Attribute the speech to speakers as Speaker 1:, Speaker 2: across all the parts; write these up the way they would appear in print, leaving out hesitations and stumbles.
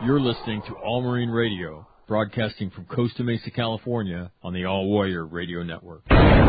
Speaker 1: You're listening to All Marine Radio, broadcasting from Costa Mesa, California, on the All Warrior Radio Network.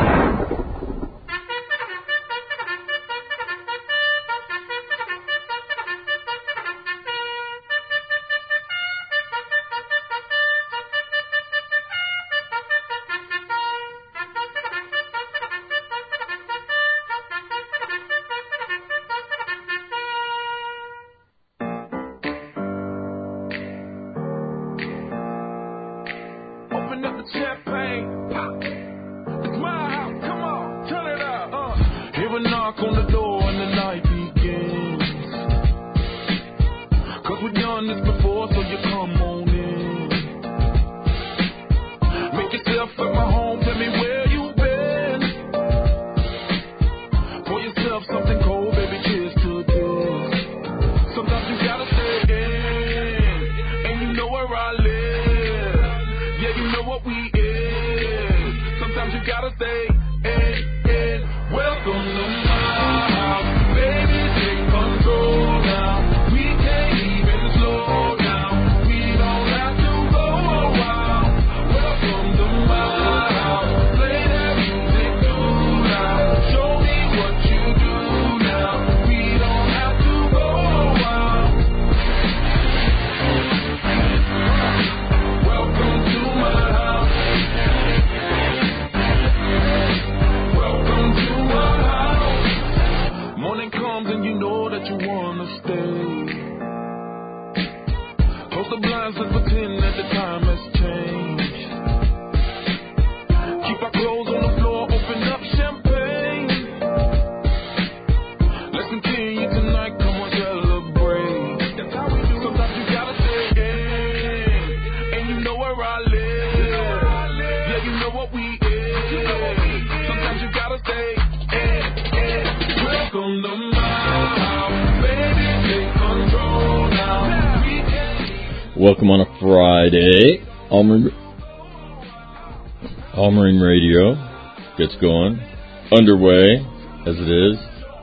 Speaker 1: Welcome on a Friday. All Marine Radio gets going, underway as it is.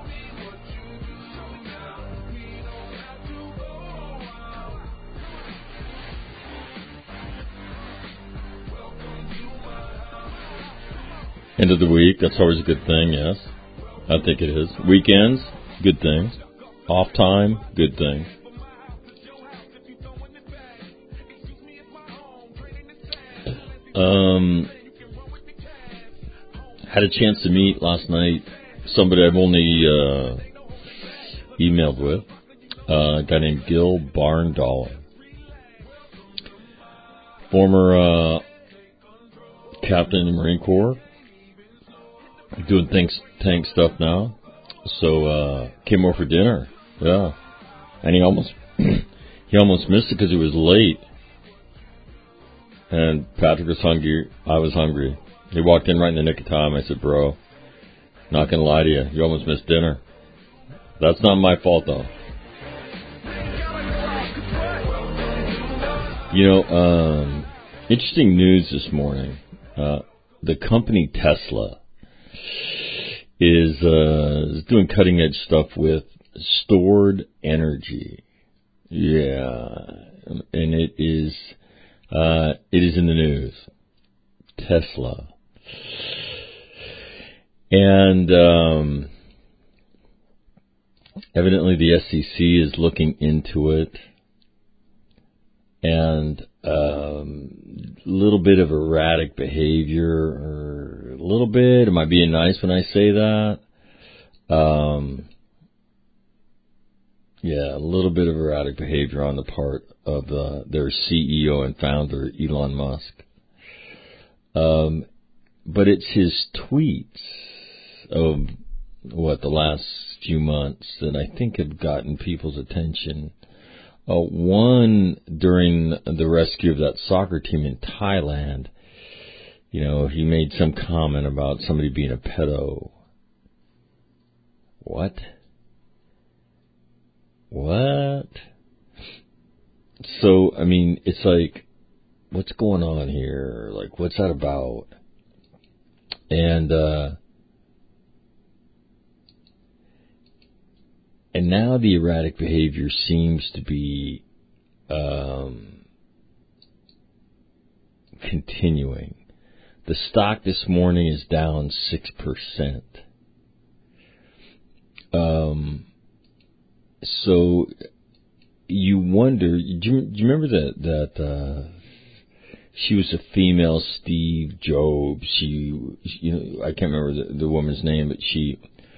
Speaker 1: End of the week, that's always a good thing, yes. I think it is. Weekends, good things. Off time, good things. Had a chance to meet last night somebody I've only emailed with, a guy named Gil Barndollar, former captain in the Marine Corps, doing tank stuff now. So came over for dinner, yeah, and he almost missed it because he was late. And Patrick was hungry. I was hungry. He walked in right in the nick of time. I said, bro, not going to lie to you. You almost missed dinner. That's not my fault, though. You know, interesting news this morning. The company Tesla is doing cutting-edge stuff with stored energy. Yeah. And it is in the news. Tesla. And evidently the SEC is looking into it. And a little bit of erratic behavior, or a little bit. Am I being nice when I say that? Yeah, a little bit of erratic behavior on the part of their CEO and founder, Elon Musk. But it's his tweets of, the last few months that I think have gotten people's attention. One, during the rescue of that soccer team in Thailand, you know, he made some comment about somebody being a pedo. What? So, I mean, it's like, what's going on here? Like, what's that about? And now the erratic behavior seems to be continuing. The stock this morning is down 6%. So you wonder. Do you remember that she was a female Steve Jobs? I can't remember the woman's name, but she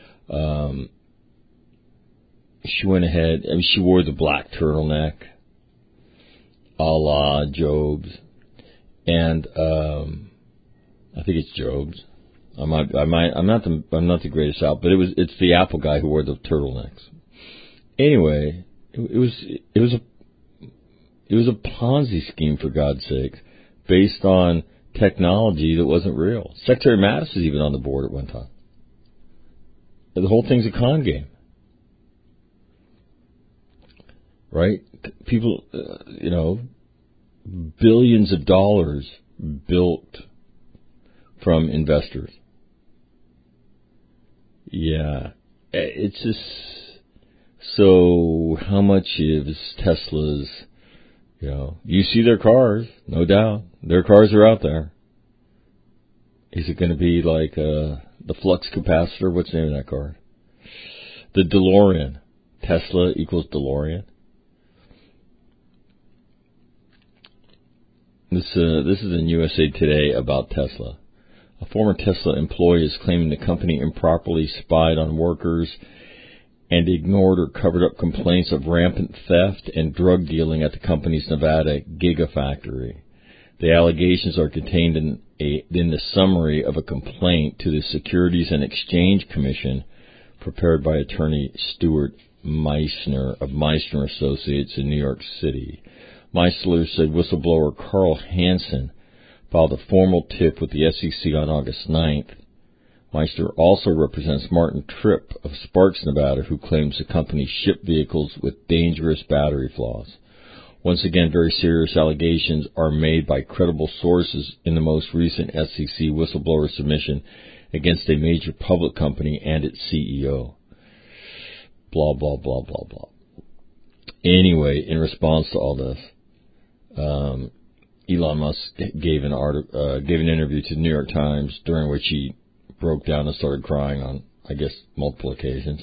Speaker 1: went ahead. I mean, she wore the black turtleneck, a la Jobs, and I think it's Jobs. I'm not the greatest out, but it's the Apple guy who wore the turtlenecks. Anyway, it was a Ponzi scheme, for God's sake, based on technology that wasn't real. Secretary Mattis was even on the board at one time. The whole thing's a con game, right? People, billions of dollars built from investors. Yeah, it's just. So how much is Tesla's, you see their cars, no doubt. Their cars are out there. Is it going to be like the flux capacitor? What's the name of that car? The DeLorean. Tesla equals DeLorean. This is in USA Today about Tesla. A former Tesla employee is claiming the company improperly spied on workers and ignored or covered up complaints of rampant theft and drug dealing at the company's Nevada Gigafactory. The allegations are contained in the summary of a complaint to the Securities and Exchange Commission prepared by attorney Stuart Meissner of Meissner Associates in New York City. Meissner said whistleblower Carl Hansen filed a formal tip with the SEC on August 9th. Meissner also represents Martin Tripp of Sparks, Nevada, who claims the company shipped vehicles with dangerous battery flaws. Once again, very serious allegations are made by credible sources in the most recent SEC whistleblower submission against a major public company and its CEO. Blah, blah, blah, blah, blah. Anyway, in response to all this, Elon Musk gave an interview to the New York Times during which he broke down and started crying on, I guess, multiple occasions.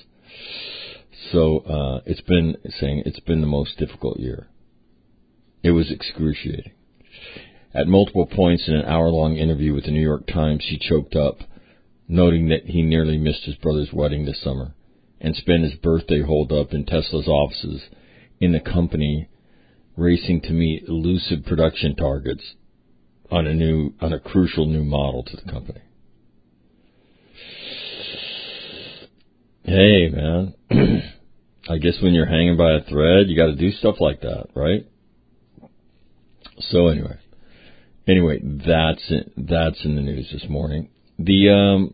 Speaker 1: So it's been the most difficult year. It was excruciating. At multiple points in an hour-long interview with the New York Times, he choked up, noting that he nearly missed his brother's wedding this summer and spent his birthday holed up in Tesla's offices in the company, racing to meet elusive production targets on a crucial new model to the company. Hey, man, I guess when you're hanging by a thread, you got to do stuff like that, right? So anyway, that's in the news this morning. The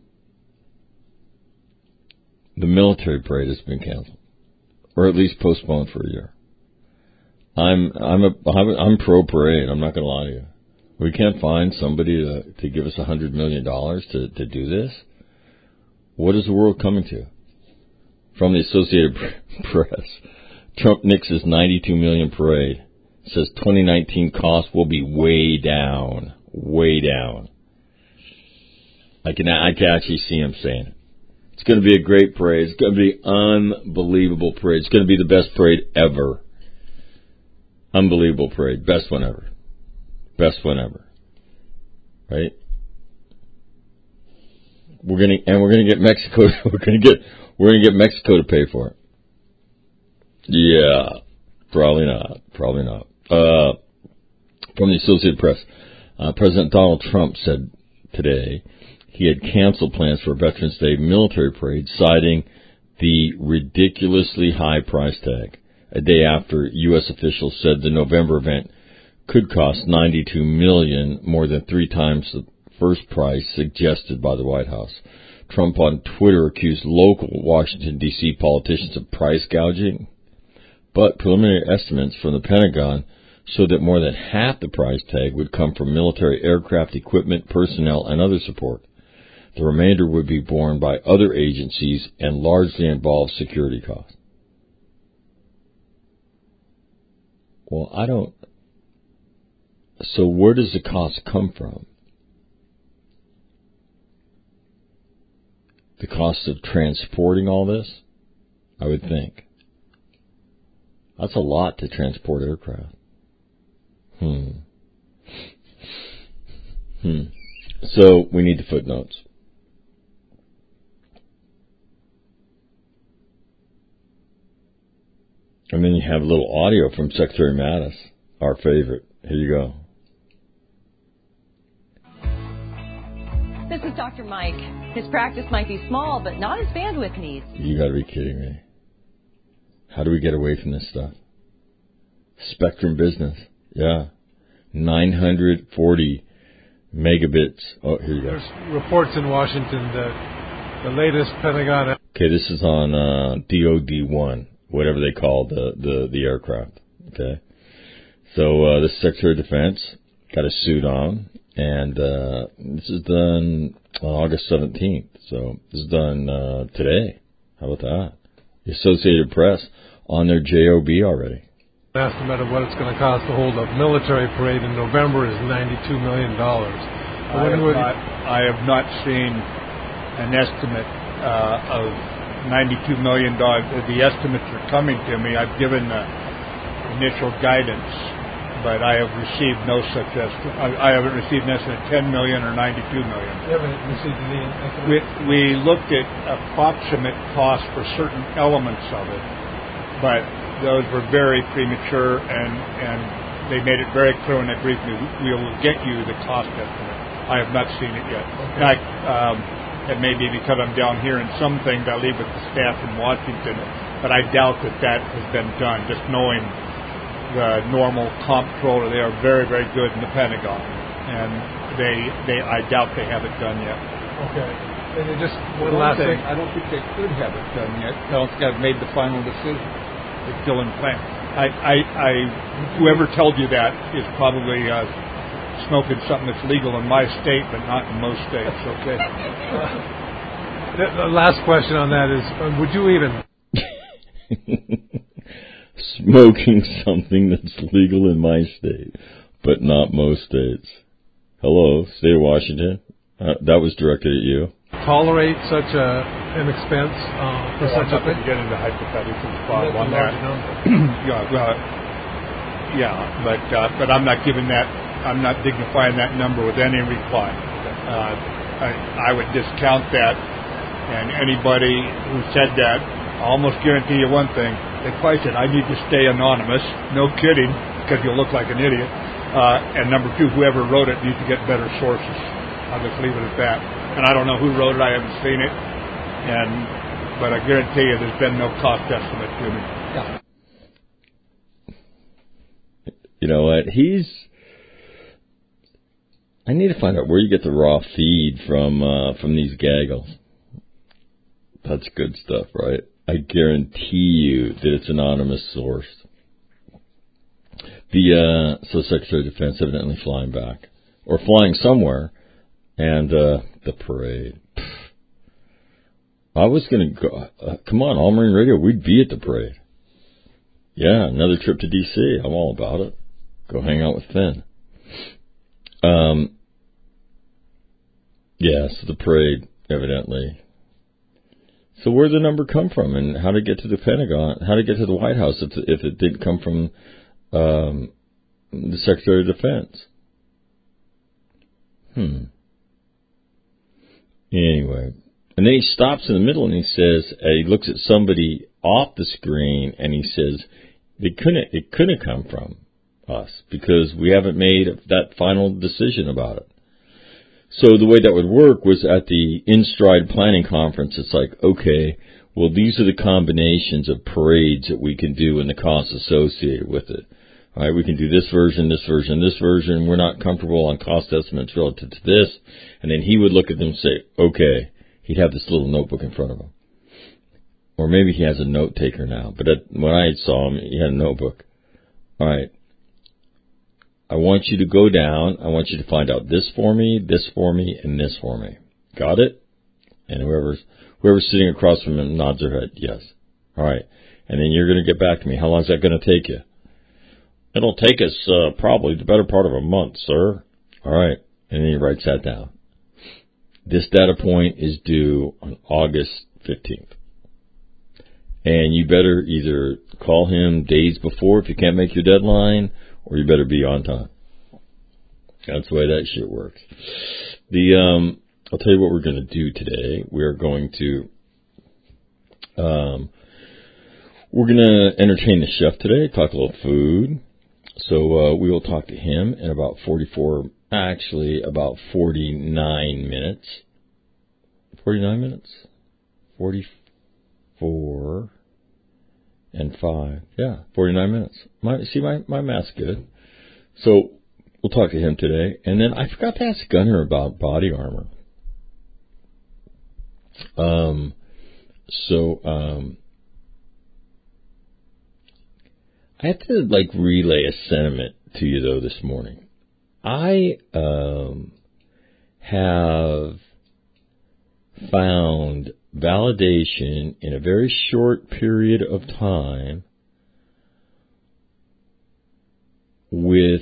Speaker 1: military parade has been canceled, or at least postponed for a year. I'm pro parade. I'm not going to lie to you. We can't find somebody to give us $100 million to do this. What is the world coming to? From the Associated Press, Trump nixes $92 million parade. Says 2019 costs will be way down. Way down. I can actually see him saying it. It's going to be a great parade. It's going to be unbelievable parade. It's going to be the best parade ever. Unbelievable parade. Best one ever. Best one ever. Right? We're going to get Mexico. We're going to get Mexico to pay for it. Yeah. Probably not. From the Associated Press, President Donald Trump said today he had canceled plans for a Veterans Day military parade, citing the ridiculously high price tag, a day after U.S. officials said the November event could cost $92 million, more than 3 times the first price suggested by the White House. Trump on Twitter accused local Washington, D.C. politicians of price gouging, but preliminary estimates from the Pentagon showed that more than half the price tag would come from military aircraft equipment, personnel, and other support. The remainder would be borne by other agencies and largely involve security costs. Well, I don't. So where does the cost come from? The cost of transporting all this? I would think. That's a lot to transport aircraft. So we need the footnotes. And then you have a little audio from Secretary Mattis, our favorite. Here you go.
Speaker 2: This is Dr. Mike. His practice might be small, but not his bandwidth needs.
Speaker 1: You gotta be kidding me. How do we get away from this stuff? Spectrum business. Yeah. 940 megabits. Oh, here you go.
Speaker 3: There's reports in Washington that the latest Pentagon...
Speaker 1: Okay, this is on DOD-1, whatever they call the aircraft. Okay. So this Secretary of Defense got a suit on, and this is done on August 17th. So this is done today. How about that? The Associated Press on their JOB already.
Speaker 3: An estimate of what it's going to cost to hold a military parade in November is $92 million.
Speaker 4: I have not seen an estimate of $92 million. The estimates are coming to me. I've given initial guidance, but I have received no such estimate. I haven't received an estimate of $10 million or $92 million.
Speaker 3: You haven't received any estimate?
Speaker 4: We looked at approximate costs for certain elements of it, but those were very premature, and they made it very clear when they briefed me, we will get you the cost estimate. I have not seen it yet.
Speaker 3: Okay.
Speaker 4: It may be because I'm down here, and some things I leave with the staff in Washington, but I doubt that has been done. Just knowing the normal comptroller, they are very, very good in the Pentagon, and I doubt they have it done yet.
Speaker 3: Okay. And just one last thing.
Speaker 4: I don't think they could have it done yet. I don't think I've made the final decision. It's still in plan. Whoever told you that is probably smoking something that's legal in my state, but not in most states. Okay.
Speaker 3: The last question on that is, would you even
Speaker 1: smoking something that's legal in my state, but not most states? Hello, state of Washington. That was directed at you.
Speaker 3: Tolerate such an expense for such a thing?
Speaker 4: Get into hypotheticals, Bob, on that. But I'm not giving that. I'm not dignifying that number with any reply. I would discount that, and anybody who said that, I almost guarantee you one thing: they probably said, "I need to stay anonymous." No kidding, because you'll look like an idiot. And number two, whoever wrote it needs to get better sources. I'll just leave it at that. And I don't know who wrote it. I haven't seen it. But I guarantee you there's been no cost estimate to me. Yeah.
Speaker 1: You know what? I need to find out where you get the raw feed from these gaggles. That's good stuff, right? I guarantee you that it's anonymous sourced. So Secretary of Defense evidently flying back. Or flying somewhere. And the parade. I was going to go. Come on, All Marine Radio. We'd be at the parade. Yeah, another trip to D.C. I'm all about it. Go hang out with Finn. Yeah, so the parade, evidently. So where'd the number come from, and how to get to the Pentagon? How to get to the White House if it didn't come from the Secretary of Defense? Anyway, and then he stops in the middle and he says, he looks at somebody off the screen and he says, it couldn't come from us because we haven't made that final decision about it. So the way that would work was at the InStride planning conference, it's like, okay, well, these are the combinations of parades that we can do and the costs associated with it. All right, we can do this version, this version, this version. We're not comfortable on cost estimates relative to this. And then he would look at them and say, okay, he'd have this little notebook in front of him. Or maybe he has a note taker now. But when I saw him, he had a notebook. All right, I want you to go down. I want you to find out this for me, and this for me. Got it? And whoever's sitting across from him nods their head, yes. All right. And then you're going to get back to me. How long is that going to take you? It'll take us probably the better part of a month, sir. All right. And then he writes that down. This data point is due on August 15th. And you better either call him days before if you can't make your deadline, or you better be on time. That's the way that shit works. I'll tell you what we're going to do today. We are going to entertain the chef today, talk a little food. So we will talk to him in about 49 minutes. 49 minutes? 44 and 5. Yeah, 49 minutes. My math's good. So we'll talk to him today. And then I forgot to ask Gunner about body armor. I have to relay a sentiment to you though this morning. I have found validation in a very short period of time with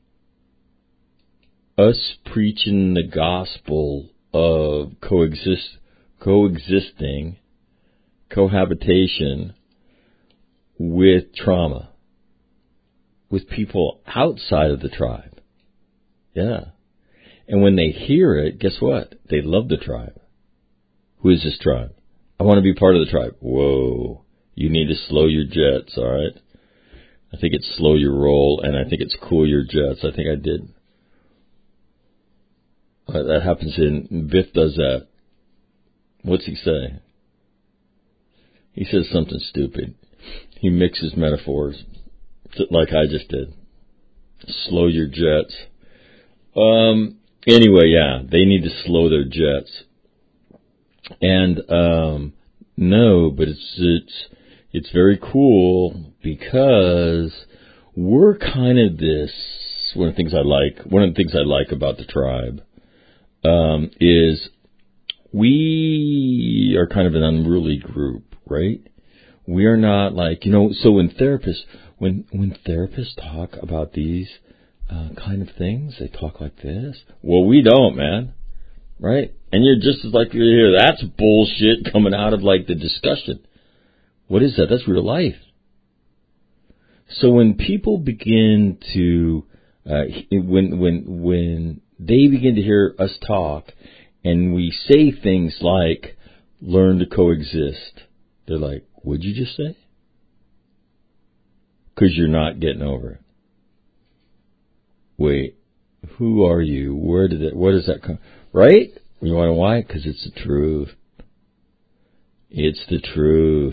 Speaker 1: us preaching the gospel of coexisting, cohabitation with trauma, with people outside of the tribe. Yeah. And when they hear it, guess what? They love the tribe. Who is this tribe? I want to be part of the tribe. Whoa. You need to slow your jets, all right? I think it's slow your roll, and I think it's cool your jets. I think I did. That happens Biff does that. What's he say? He says something stupid. He mixes metaphors like I just did. Slow your jets. Anyway, yeah, they need to slow their jets. And no, but it's very cool because we're kind of this. One of the things I like about the tribe is we are kind of an unruly group, right? We are not so when therapists talk about these kind of things, they talk like this. Well, we don't, man. Right? And you're just as likely to hear that's bullshit coming out of the discussion. What is that? That's real life. So when people begin to, when they begin to hear us talk and we say things like, learn to coexist, they're like, what'd you just say? Because you're not getting over it. Wait, who are you? Where does that come? Right? You want to know why? Because it's the truth. It's the truth.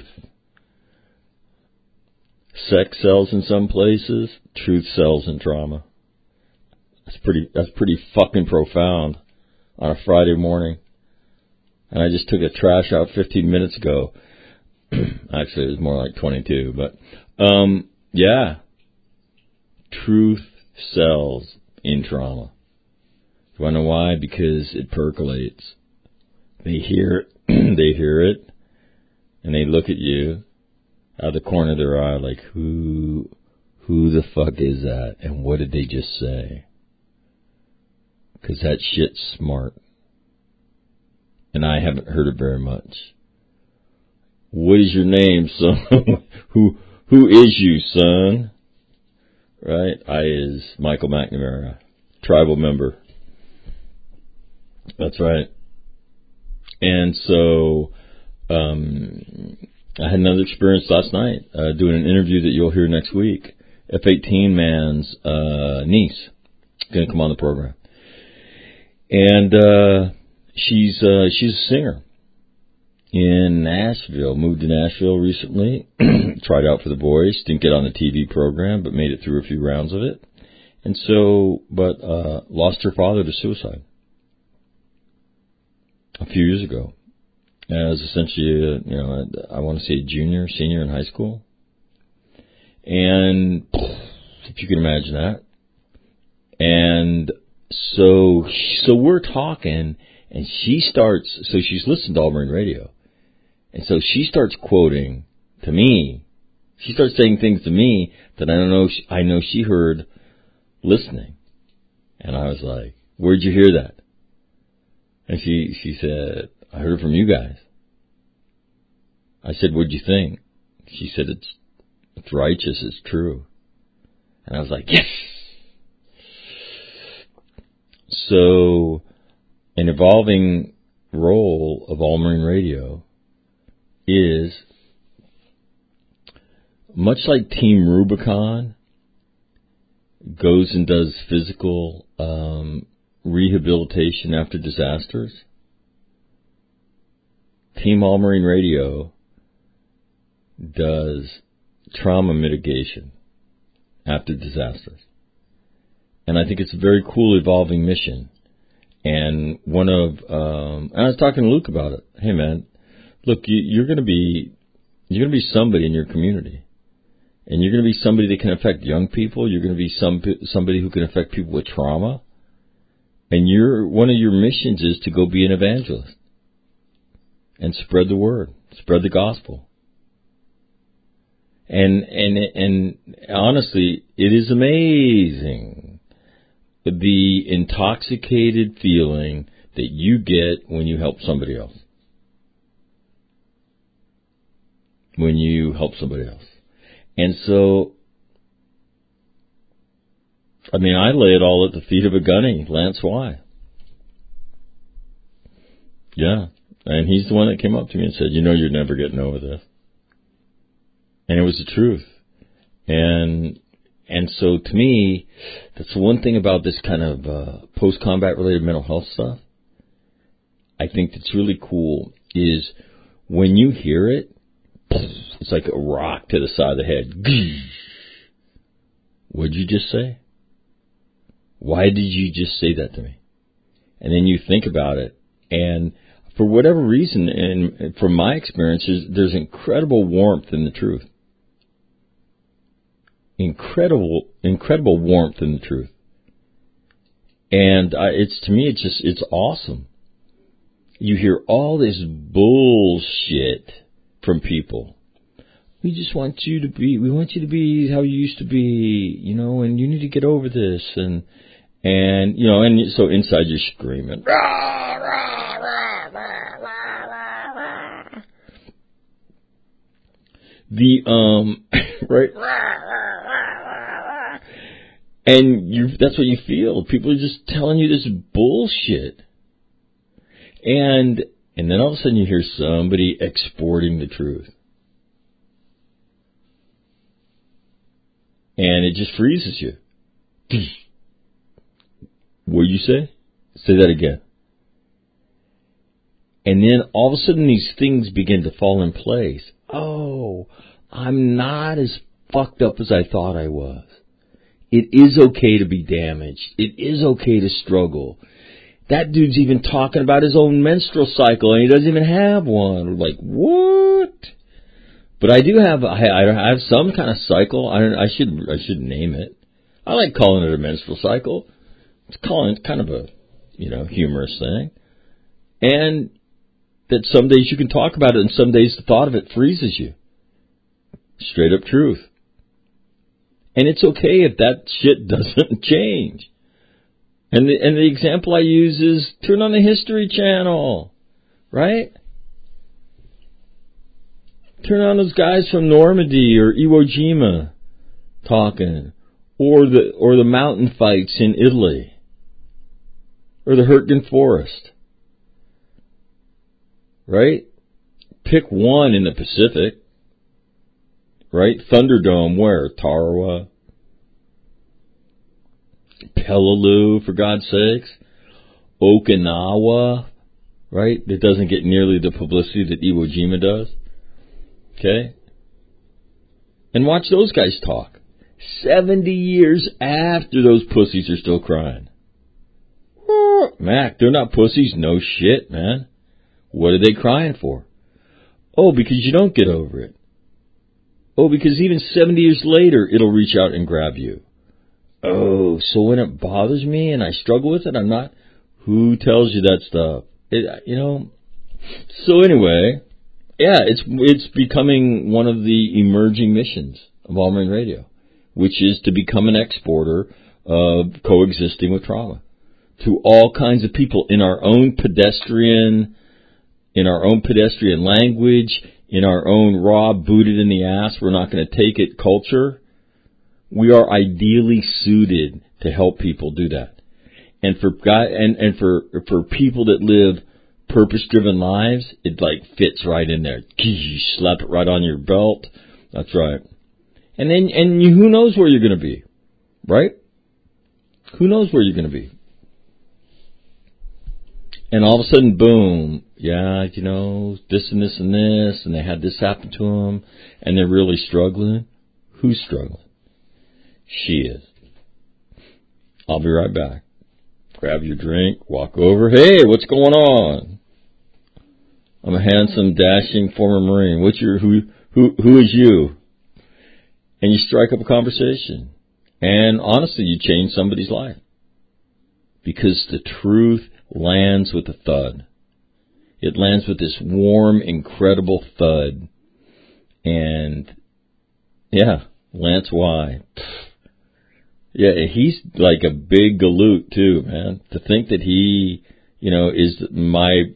Speaker 1: Sex sells in some places. Truth sells in trauma. That's pretty fucking profound on a Friday morning. And I just took a trash out 15 minutes ago. Actually, it was more like 22. But, yeah. Truth sells in trauma. You want to know why? Because it percolates. They hear it, and they look at you out of the corner of their eye like, who the fuck is that? And what did they just say? Because that shit's smart. And I haven't heard it very much. What is your name, son? Who is you, son? Right? I is Michael McNamara, tribal member. That's right. And so I had another experience last night doing an interview that you'll hear next week. F-18 man's niece going to come on the program. And she's a singer in Nashville. Moved to Nashville recently. Tried out for The Voice. Didn't get on the TV program, but made it through a few rounds of it. And so, but lost her father to suicide a few years ago. As essentially, I want to say senior in high school. And if you can imagine that. And so we're talking, and she's listened to All Marine Radio. And so she starts quoting to me She starts saying things to me that I know she heard listening. And I was like, where'd you hear that? And she said, I heard it from you guys. I said, what'd you think? She said, it's righteous, it's true. And I was like, yes! So, an evolving role of All Marine Radio is, much like Team Rubicon goes and does physical rehabilitation after disasters, Team All Marine Radio does trauma mitigation after disasters. And I think it's a very cool evolving mission. And and I was talking to Luke about it. Hey man, look, you're going to be somebody in your community. And you're going to be somebody that can affect young people. You're going to be somebody who can affect people with trauma. And one of your missions is to go be an evangelist and spread the word, spread the gospel. And honestly, it is amazing the intoxicated feeling that you get when you help somebody else. When you help somebody else. And so, I mean, I lay it all at the feet of a gunny, Lance Y. Yeah. And he's the one that came up to me and said, you're never getting over this. And it was the truth. And so to me, that's one thing about this kind of post-combat related mental health stuff. I think that's really cool is when you hear it, it's like a rock to the side of the head. What'd you just say? Why did you just say that to me? And then you think about it, and for whatever reason, and from my experiences, there's incredible warmth in the truth. Incredible warmth in the truth. And it's awesome. You hear all this bullshit from people. We want you to be how you used to be, and you need to get over this, and so inside you're screaming, rah, rah, rah, rah, rah, rah, rah. Right, and that's what you feel. People are just telling you this bullshit, and then all of a sudden you hear somebody exporting the truth. And it just freezes you. What'd you say? Say that again. And then all of a sudden these things begin to fall in place. Oh, I'm not as fucked up as I thought I was. It is okay to be damaged. It is okay to struggle. That dude's even talking about his own menstrual cycle, and he doesn't even have one. Like, what? But I do have, I have some kind of cycle. I should name it. I like calling it a menstrual cycle. It's calling it kind of a, humorous thing. And that some days you can talk about it, and some days the thought of it freezes you. Straight up truth. And it's okay if that shit doesn't change. And the example I use is turn on the History Channel, right? Turn on those guys from Normandy or Iwo Jima talking, or the mountain fights in Italy, or the Hurtgen Forest, right? Pick one in the Pacific, right? Thunderdome, where? Tarawa, Peleliu, for God's sakes, Okinawa, right? That doesn't get nearly the publicity that Iwo Jima does. Okay? And watch those guys talk. 70 years after those pussies are still crying. Mac, they're not pussies. No shit, man. What are they crying for? Oh, because you don't get over it. Oh, because even 70 years later, it'll reach out and grab you. Oh, so when it bothers me and I struggle with it, I'm not... Who tells you that stuff? So anyway... Yeah, it's becoming one of the emerging missions of All Marine Radio, which is to become an exporter of coexisting with trauma to all kinds of people in our own pedestrian language, in our own raw, booted in the ass, we're not going to take it culture. We are ideally suited to help people do that. And for for people that live purpose-driven lives, it like fits right in there. You slap it right on your belt. That's right. And then who knows where you're going to be, right? Who knows where you're going to be? And all of a sudden, boom, yeah, you know, this and this and this, and they had this happen to them, and they're really struggling. Who's struggling? She is. I'll be right back. Grab your drink, walk over. Hey, what's going on? I'm a handsome, dashing former Marine. Who is you? And you strike up a conversation. And honestly, you change somebody's life. Because the truth lands with a thud. It lands with this warm, incredible thud. And, yeah, Lance Y. Yeah, he's like a big galoot too, man. To think that he, you know, is in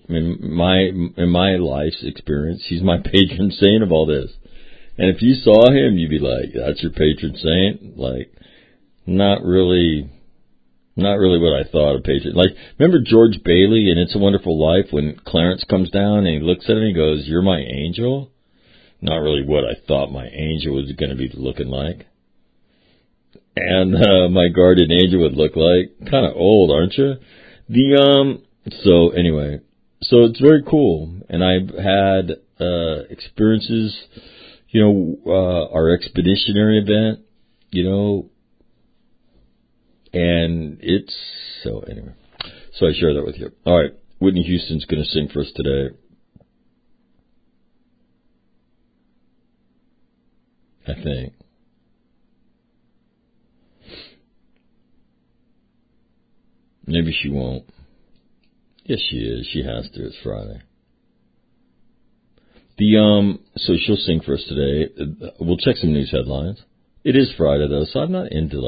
Speaker 1: my life's experience, he's my patron saint of all this. And if you saw him, you'd be like, that's your patron saint? Like, not really what I thought a patron. Like, remember George Bailey in It's a Wonderful Life when Clarence comes down and he looks at him and he goes, "You're my angel"? Not really what I thought my angel was going to be looking like. And my guardian angel would look like. Kind of old, aren't you? So anyway, so it's very cool. And I've had experiences, you know, our expeditionary event, you know, and it's, so anyway. So I share that with you. All right, Whitney Houston's going to sing for us today. I think. Maybe she won't. Yes, she is. She has to. It's Friday. So she'll sing for us today. We'll check some news headlines. It is Friday though, so I'm not into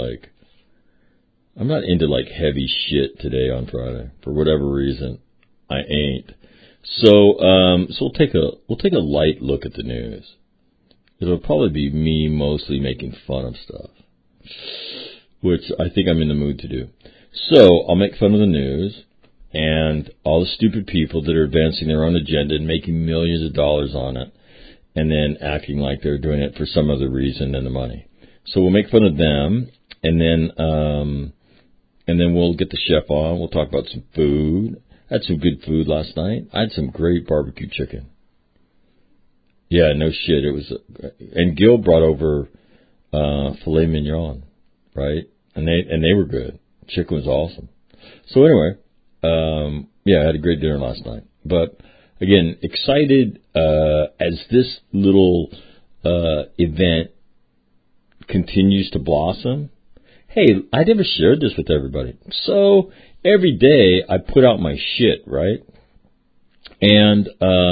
Speaker 1: heavy shit today on Friday for whatever reason. I ain't. So we'll take a light look at the news. It'll probably be me mostly making fun of stuff, which I think I'm in the mood to do. So I'll make fun of the news and all the stupid people that are advancing their own agenda and making millions of dollars on it and then acting like they're doing it for some other reason than the money. So we'll make fun of them and then we'll get the chef on. We'll talk about some food. I had some good food last night. I had some great barbecue chicken. Yeah, no shit. It was, and Gil brought over filet mignon, right? And they were good. Chicken was awesome. So anyway, yeah, I had a great dinner last night. But again, excited as this little event continues to blossom. Hey, I never shared this with everybody. So every day I put out my shit, right? And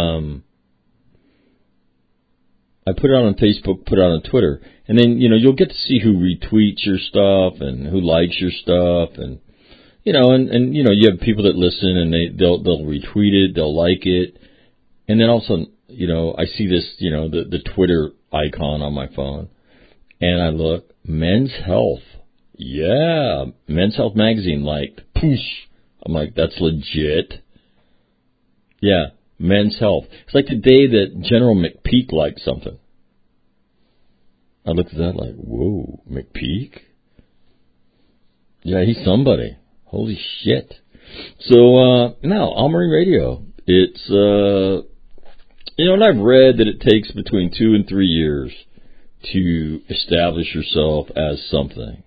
Speaker 1: I put it out on Facebook, put it out on Twitter, and then, you know, you'll get to see who retweets your stuff and who likes your stuff, and, you know, and you know, you have people that listen and they'll retweet it, they'll like it, and then all of a sudden, you know, I see this, you know, the Twitter icon on my phone, and I look, Men's Health, yeah, Men's Health magazine liked, poosh, I'm like, that's legit, yeah. Men's Health. It's like the day that General McPeak liked something. I looked at that like, whoa, McPeak? Yeah, he's somebody. Holy shit. So, now, All Marine Radio. It's, you know, and I've read that it takes between 2 and 3 years to establish yourself as something.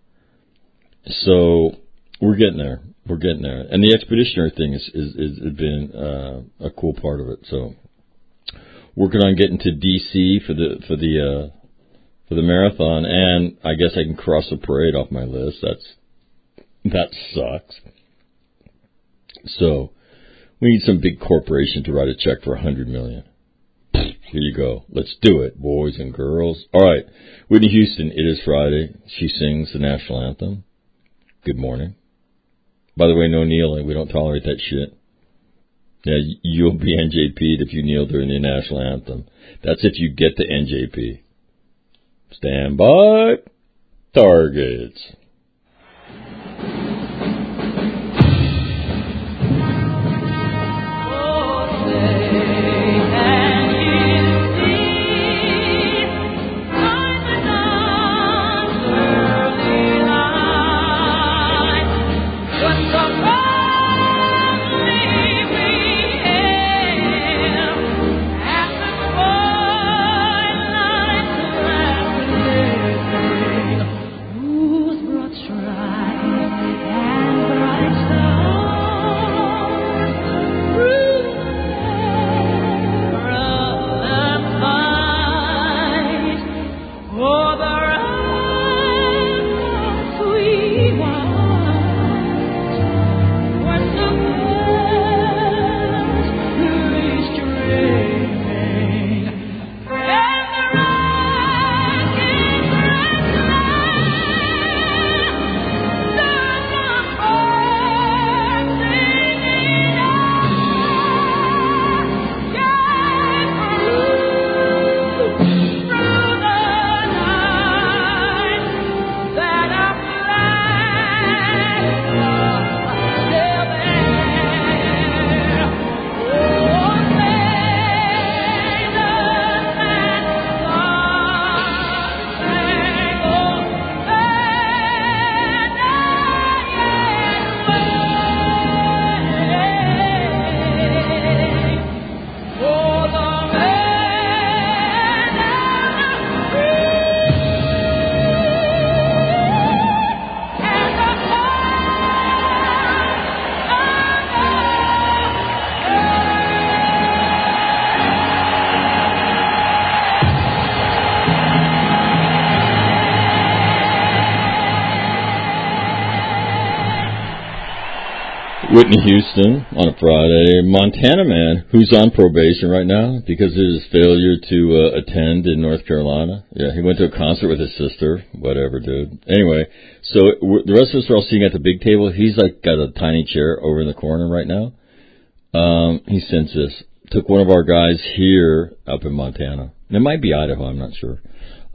Speaker 1: So, we're getting there. We're getting there. And the expeditionary thing has been a cool part of it. So working on getting to DC for the marathon, and I guess I can cross a parade off my list. That sucks. So we need some big corporation to write a check for $100 million. Here you go. Let's do it, boys and girls. All right. Whitney Houston, it is Friday. She sings the national anthem. Good morning. By the way, no kneeling. We don't tolerate that shit. Yeah, you'll be NJP'd if you kneel during the national anthem. That's if you get the NJP. Stand by. Targets. Whitney Houston on a Friday. Montana man who's on probation right now because of his failure to attend in North Carolina. Yeah, he went to a concert with his sister. Whatever, dude. Anyway, so the rest of us are all sitting at the big table. He's like got a tiny chair over in the corner right now. He sends this. Took one of our guys here up in Montana. It might be Idaho, I'm not sure.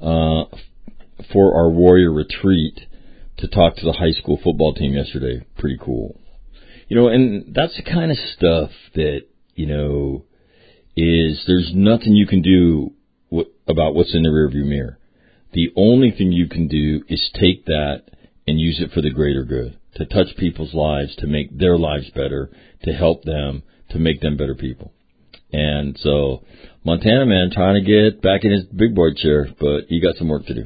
Speaker 1: For our Warrior Retreat to talk to the high school football team yesterday. Pretty cool. You know, and that's the kind of stuff that, you know, there's nothing you can do about what's in the rearview mirror. The only thing you can do is take that and use it for the greater good, to touch people's lives, to make their lives better, to help them, to make them better people. And so, Montana man trying to get back in his big boy chair, but he got some work to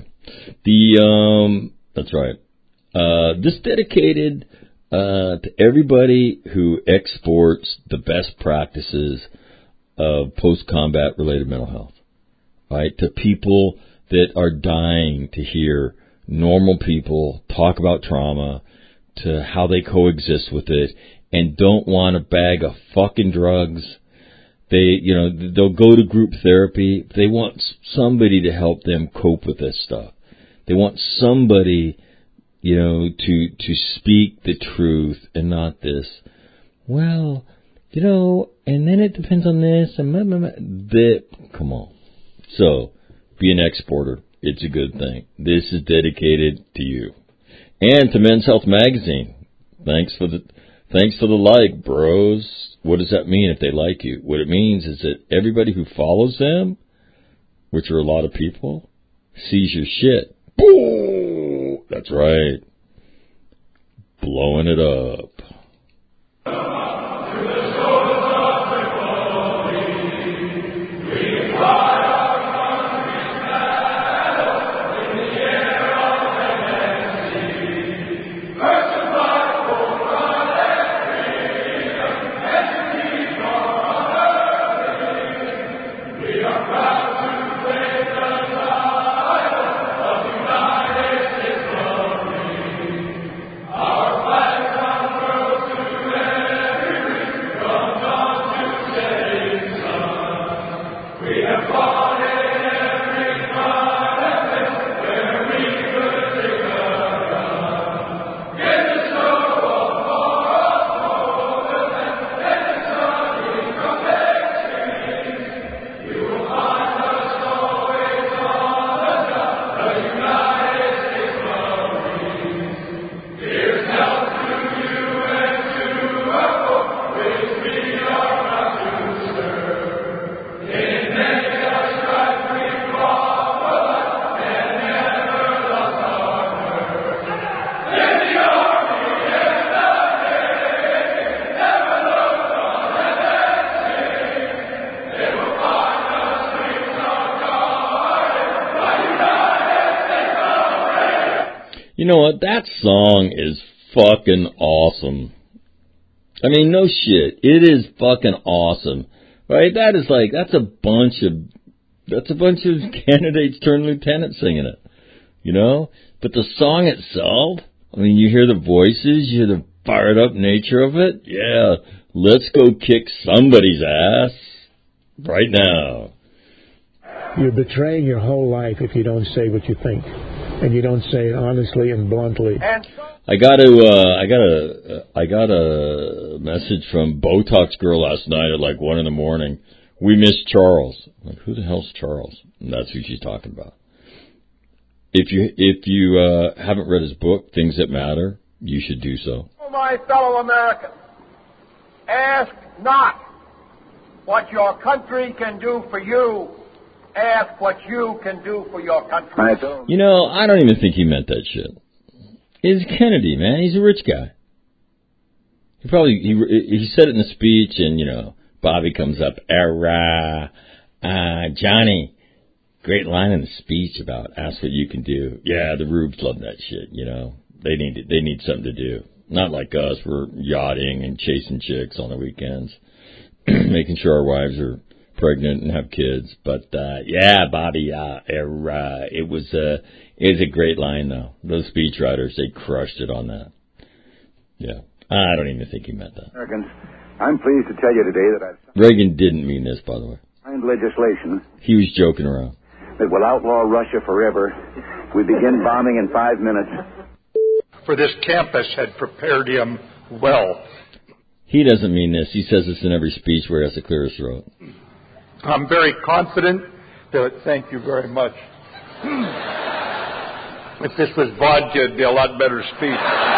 Speaker 1: do. That's right. This dedicated to everybody who exports the best practices of post-combat related mental health, right? To people that are dying to hear normal people talk about trauma, to how they coexist with it, and don't want a bag of fucking drugs. They'll go to group therapy. They want somebody to help them cope with this stuff. They want somebody, to speak the truth and not this, and then it depends on this and come on. So, be an exporter. It's a good thing. This is dedicated to you. And to Men's Health Magazine. Thanks for the like, bros. What does that mean if they like you? What it means is that everybody who follows them, which are a lot of people, sees your shit. Boom! That's right. Blowing it up. You know what? That song is fucking awesome. I mean, no shit. It is fucking awesome. Right? That's a bunch of candidates turned lieutenants singing it. You know? But the song itself, I mean, you hear the voices, you hear the fired up nature of it. Yeah, let's go kick somebody's ass right now.
Speaker 5: You're betraying your whole life if you don't say what you think, and you don't say it honestly and bluntly.
Speaker 1: I got a message from Botox Girl last night at like 1 a.m. We miss Charles. I'm like, who the hell's Charles? And that's who she's talking about. If you haven't read his book, Things That Matter, you should do so.
Speaker 6: Oh, my fellow Americans, ask not what your country can do for you. Ask what you can do for your country.
Speaker 1: You know, I don't even think he meant that shit. It's Kennedy, man. He's a rich guy. He said it in the speech, and, you know, Bobby comes up, Johnny, great line in the speech about ask what you can do. Yeah, the Rubes love that shit, you know. They need something to do. Not like us. We're yachting and chasing chicks on the weekends, making sure our wives are pregnant and have kids. But yeah, Bobby, it was a great line though. Those speechwriters, they crushed it on that. Yeah, I don't even think he meant that.
Speaker 7: Americans, I'm pleased to tell you today that
Speaker 1: Reagan didn't mean this, by the way.
Speaker 7: Signed legislation.
Speaker 1: He was joking around.
Speaker 7: That will outlaw Russia forever. We begin bombing in 5 minutes.
Speaker 4: For this campus had prepared him well.
Speaker 1: He doesn't mean this. He says this in every speech where he has to clear his throat.
Speaker 4: I'm very confident that, thank you very much. If this was vodka, it'd be a lot better speech.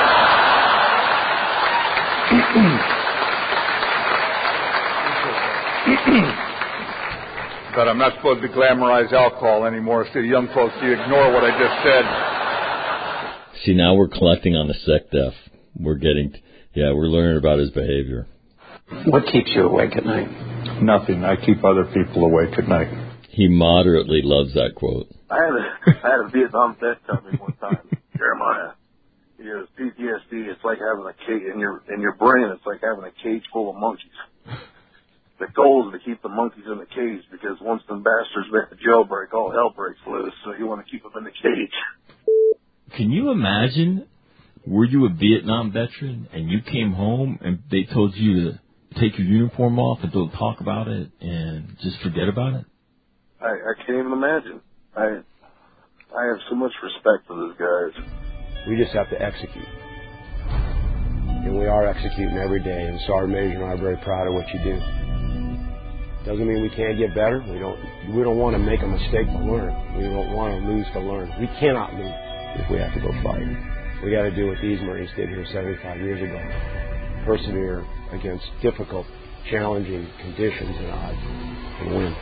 Speaker 4: But I'm not supposed to glamorize alcohol anymore, so young folks, you ignore what I just said.
Speaker 1: See, now we're collecting on the SecDef. We're learning about his behavior.
Speaker 8: What keeps you awake at night?
Speaker 4: Nothing. I keep other people awake at night.
Speaker 1: He moderately loves that quote.
Speaker 9: I had a Vietnam vet tell me one time, Jeremiah, he goes, PTSD, it's like having a cage in your brain, it's like having a cage full of monkeys. The goal is to keep the monkeys in the cage because once the bastards make the jailbreak, all hell breaks loose, so you want to keep them in the cage.
Speaker 10: Can you imagine, were you a Vietnam veteran and you came home and they told you to take your uniform off and don't talk about it and just forget about it?
Speaker 9: I can't even imagine. I have so much respect for those guys.
Speaker 5: We just have to execute. And we are executing every day, and Sergeant Major and I are very proud of what you do. Doesn't mean we can't get better. We don't want to make a mistake to learn. We don't want to lose to learn. We cannot lose if we have to go fight. We got to do what these Marines did here 75 years ago. Persevere against difficult, challenging conditions and odds and win.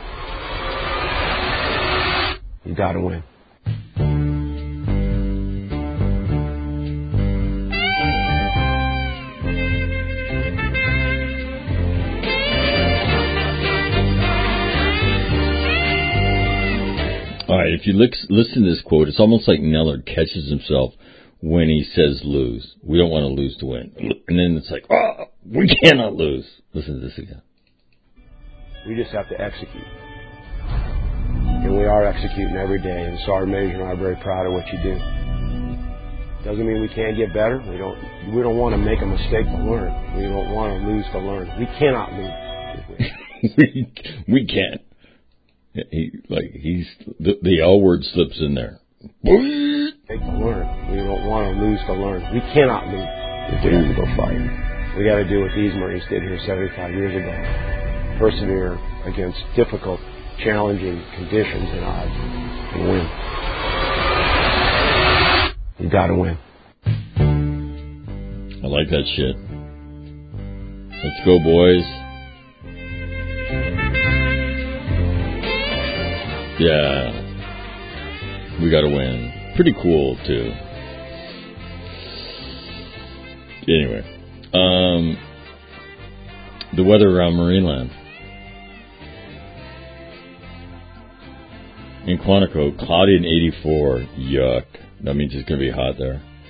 Speaker 5: You got to win.
Speaker 1: All right, if you listen to this quote, it's almost like Neller catches himself when he says lose. We don't want to lose to win. And then it's like, we cannot lose. Listen to this again.
Speaker 5: We just have to execute. And we are executing every day, and Sergeant Major and I are very proud of what you do. Doesn't mean we can't get better. We don't want to make a mistake to learn. We don't want to lose to learn. We cannot lose.
Speaker 1: We can't. The L word slips in there.
Speaker 5: Take to learn. We don't want to lose to learn. We cannot lose if we have to go fight. We got to do what these Marines did here 75 years ago. Persevere against difficult, challenging conditions and odds and win. You got to win.
Speaker 1: I like that shit. Let's go, boys. Yeah, we got to win. Pretty cool, too. Anyway, the weather around Marineland. In Quantico, cloudy and 84. Yuck. That means it's going to be hot there.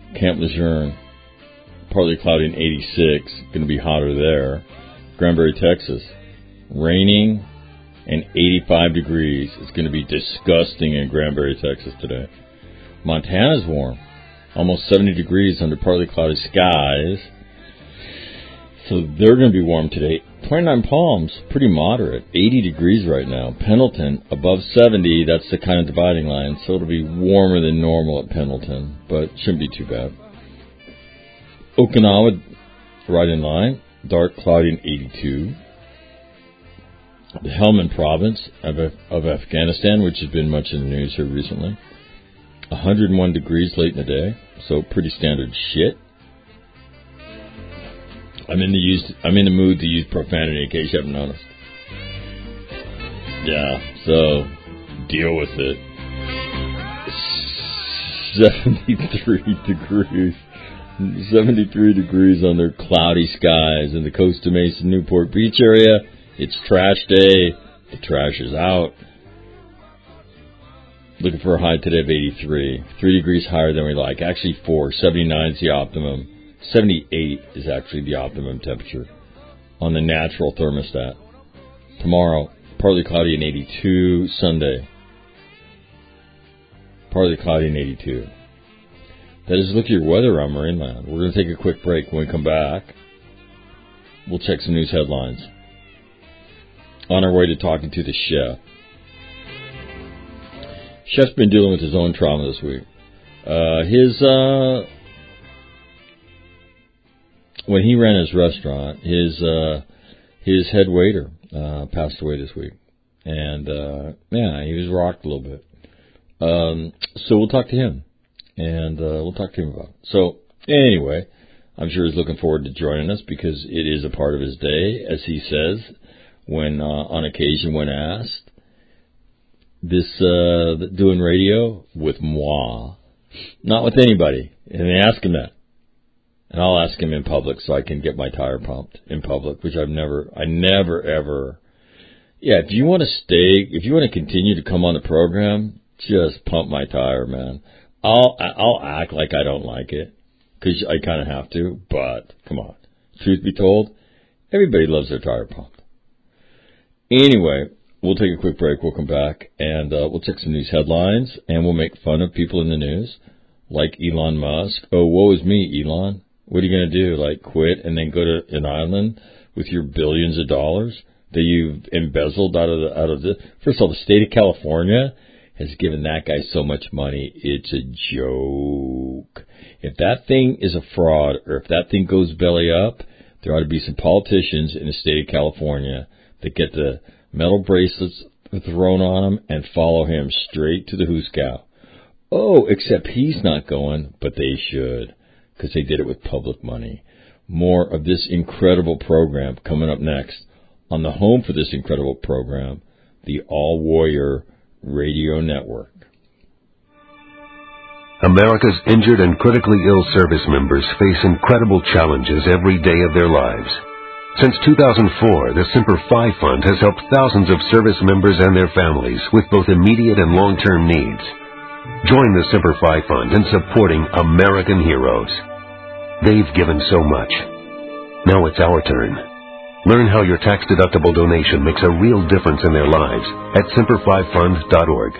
Speaker 1: Camp Lejeune, partly cloudy and 86. Going to be hotter there. Granbury, Texas, raining and 85 degrees. It's going to be disgusting in Granbury, Texas today. Montana's warm, almost 70 degrees under partly cloudy skies. So they're going to be warm today. 29 Palms, pretty moderate, 80 degrees right now. Pendleton, above 70, that's the kind of dividing line, so it'll be warmer than normal at Pendleton, but shouldn't be too bad. Okinawa, right in line, dark, cloudy, and 82. The Helmand province of Afghanistan, which has been much in the news here recently, 101 degrees late in the day, so pretty standard shit. I'm in the mood to use profanity in case you haven't noticed. Yeah, so deal with it. 73 degrees. 73 degrees under cloudy skies in the Costa Mesa Newport Beach area. It's trash day. The trash is out. Looking for a high today of 83. 3 degrees higher than we like. Actually 4. 79 is the optimum. 78 is actually the optimum temperature on the natural thermostat. Tomorrow, partly cloudy and 82. Sunday, partly cloudy and 82. That is a look at your weather on Marineland. We're going to take a quick break. When we come back, we'll check some news headlines. On our way to talking to the chef. Chef's been dealing with his own trauma this week. When he ran his restaurant, his head waiter passed away this week, and he was rocked a little bit. So we'll talk to him, and we'll talk to him about it. So anyway, I'm sure he's looking forward to joining us because it is a part of his day, as he says, when on occasion when asked. This doing radio with moi, not with anybody, and they ask him that. And I'll ask him in public so I can get my tire pumped in public, which I never ever. Yeah, if you want to continue to come on the program, just pump my tire, man. I'll act like I don't like it, because I kind of have to, but come on. Truth be told, everybody loves their tire pumped. Anyway, we'll take a quick break, we'll come back, and we'll check some news headlines, and we'll make fun of people in the news, like Elon Musk. Oh, woe is me, Elon. What are you going to do? Like quit and then go to an island with your billions of dollars that you've embezzled out of the. First of all, the state of California has given that guy so much money. It's a joke. If that thing is a fraud, or if that thing goes belly up, there ought to be some politicians in the state of California that get the metal bracelets thrown on them and follow him straight to the hoosegow. Oh, except he's not going, but they should, because they did it with public money. More of this incredible program coming up next on the home for this incredible program, the All Warrior Radio Network.
Speaker 11: America's injured and critically ill service members face incredible challenges every day of their lives. Since 2004, the Semper Fi Fund has helped thousands of service members and their families with both immediate and long-term needs. Join the Semper Fi Fund in supporting American heroes. They've given so much. Now it's our turn. Learn how your tax-deductible donation makes a real difference in their lives at SemperFiFund.org.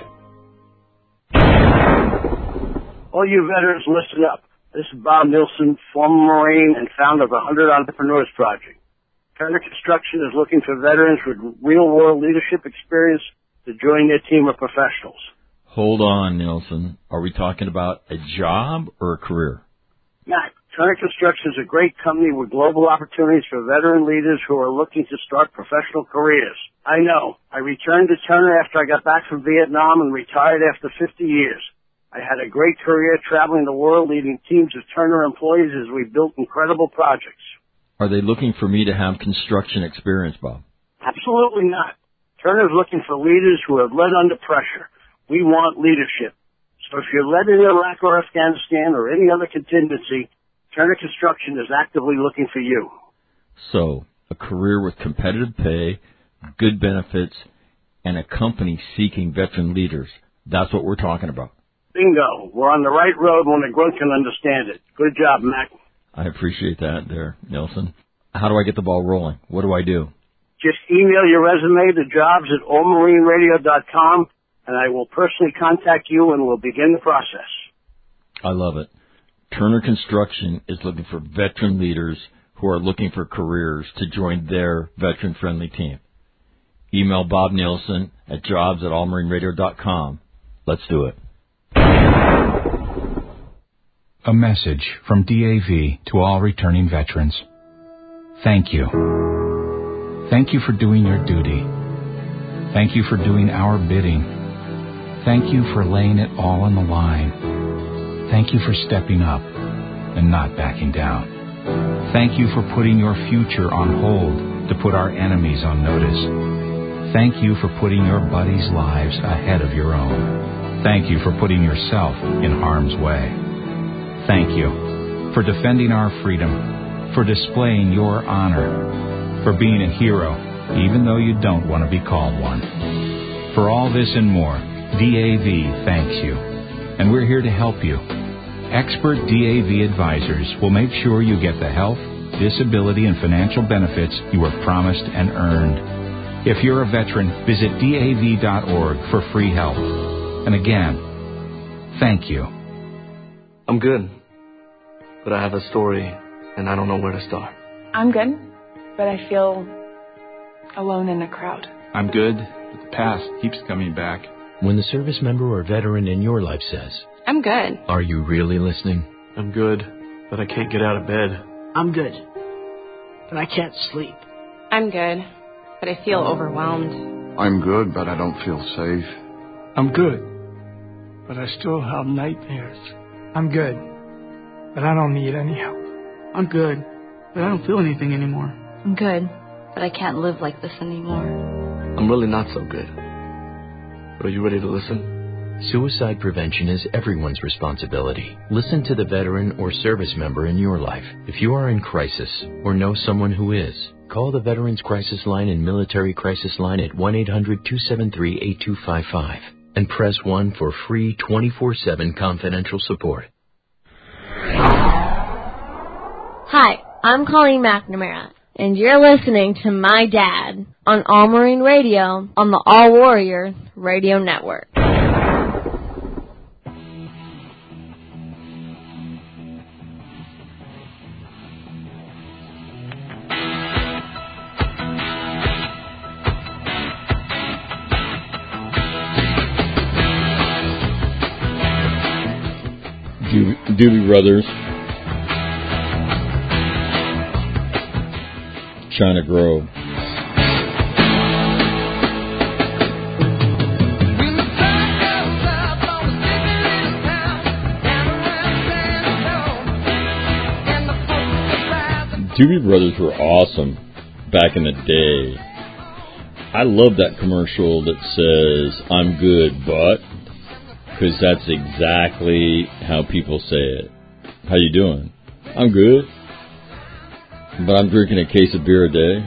Speaker 12: All you veterans, listen up. This is Bob Nilsson, former Marine and founder of the 100 Entrepreneurs Project. Turner Construction is looking for veterans with real-world leadership experience to join their team of professionals.
Speaker 10: Hold on, Nilsson. Are we talking about a job or a career?
Speaker 12: Matt, Turner Construction is a great company with global opportunities for veteran leaders who are looking to start professional careers. I know. I returned to Turner after I got back from Vietnam and retired after 50 years. I had a great career traveling the world leading teams of Turner employees as we built incredible projects.
Speaker 10: Are they looking for me to have construction experience, Bob?
Speaker 12: Absolutely not. Turner's looking for leaders who have led under pressure. We want leadership. So if you're led in Iraq or Afghanistan or any other contingency, Turner Construction is actively looking for you.
Speaker 10: So, a career with competitive pay, good benefits, and a company seeking veteran leaders. That's what we're talking about.
Speaker 12: Bingo. We're on the right road when a grunt can understand it. Good job, Mac.
Speaker 10: I appreciate that there, Nelson. How do I get the ball rolling? What do I do?
Speaker 12: Just email your resume to jobs@allmarineradio.com, and I will personally contact you and we'll begin the process.
Speaker 10: I love it. Turner Construction is looking for veteran leaders who are looking for careers to join their veteran-friendly team. Email Bob Nielsen at jobs@allmarineradio.com. Let's do it.
Speaker 13: A message from DAV to all returning veterans. Thank you. Thank you for doing your duty. Thank you for doing our bidding. Thank you for laying it all on the line. Thank you for stepping up and not backing down. Thank you for putting your future on hold to put our enemies on notice. Thank you for putting your buddies' lives ahead of your own. Thank you for putting yourself in harm's way. Thank you for defending our freedom, for displaying your honor, for being a hero, even though you don't want to be called one. For all this and more, DAV thanks you, and we're here to help you. Expert DAV advisors will make sure you get the health, disability, and financial benefits you were promised and earned. If you're a veteran, visit DAV.org for free help. And again, thank you.
Speaker 14: I'm good, but I have a story, and I don't know where to start.
Speaker 15: I'm good, but I feel alone in a crowd.
Speaker 16: I'm good, but the past keeps coming back.
Speaker 17: When the service member or veteran in your life says,
Speaker 15: I'm good.
Speaker 17: Are you really listening?
Speaker 14: I'm good, but I can't get out of bed.
Speaker 18: I'm good, but I can't sleep.
Speaker 15: I'm good, but I feel overwhelmed.
Speaker 19: I'm good, but I don't feel safe.
Speaker 20: I'm good, but I still have nightmares.
Speaker 21: I'm good, but I don't need any help.
Speaker 18: I'm good, but I don't feel anything anymore.
Speaker 22: I'm good, but I can't live like this anymore.
Speaker 14: I'm really not so good. But are you ready to listen?
Speaker 17: Suicide prevention is everyone's responsibility. Listen to the veteran or service member in your life. If you are in crisis or know someone who is, call the Veterans Crisis Line and Military Crisis Line at 1-800-273-8255 and press 1 for free 24/7 confidential support.
Speaker 23: Hi, I'm Colleen McNamara, and you're listening to my dad on All Marine Radio on the All Warrior Radio Network.
Speaker 1: Doobie Brothers, China Grove. Doobie Brothers were awesome back in the day. I love that commercial that says, I'm good, but... because that's exactly how people say it. How you doing? I'm good, but I'm drinking a case of beer a day.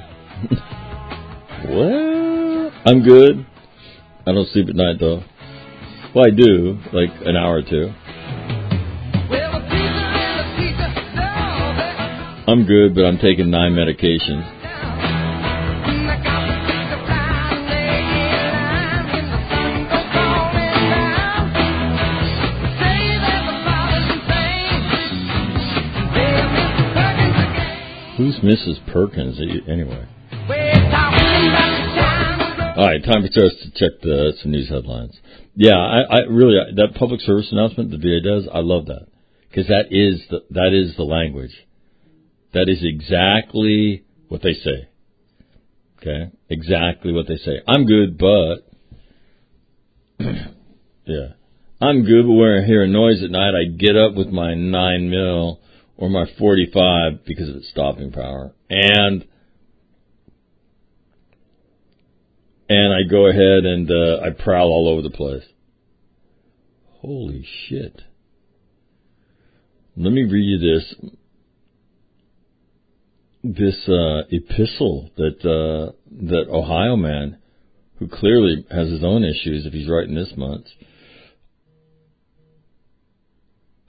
Speaker 1: What? I'm good. I don't sleep at night, though. Well, I do, like an hour or two. I'm good, but I'm taking 9 medications. Who's Mrs. Perkins, anyway? All right, time for us to check some news headlines. Yeah, I really, that public service announcement the VA does, I love that. Because that is the language. That is exactly what they say. Okay? Exactly what they say. I'm good, but... yeah. I'm good, but when I hear a noise at night, I get up with my 9mm or my 45 because of its stopping power. And I go ahead and I prowl all over the place. Holy shit. Let me read you this epistle that Ohio man, who clearly has his own issues if he's writing this much,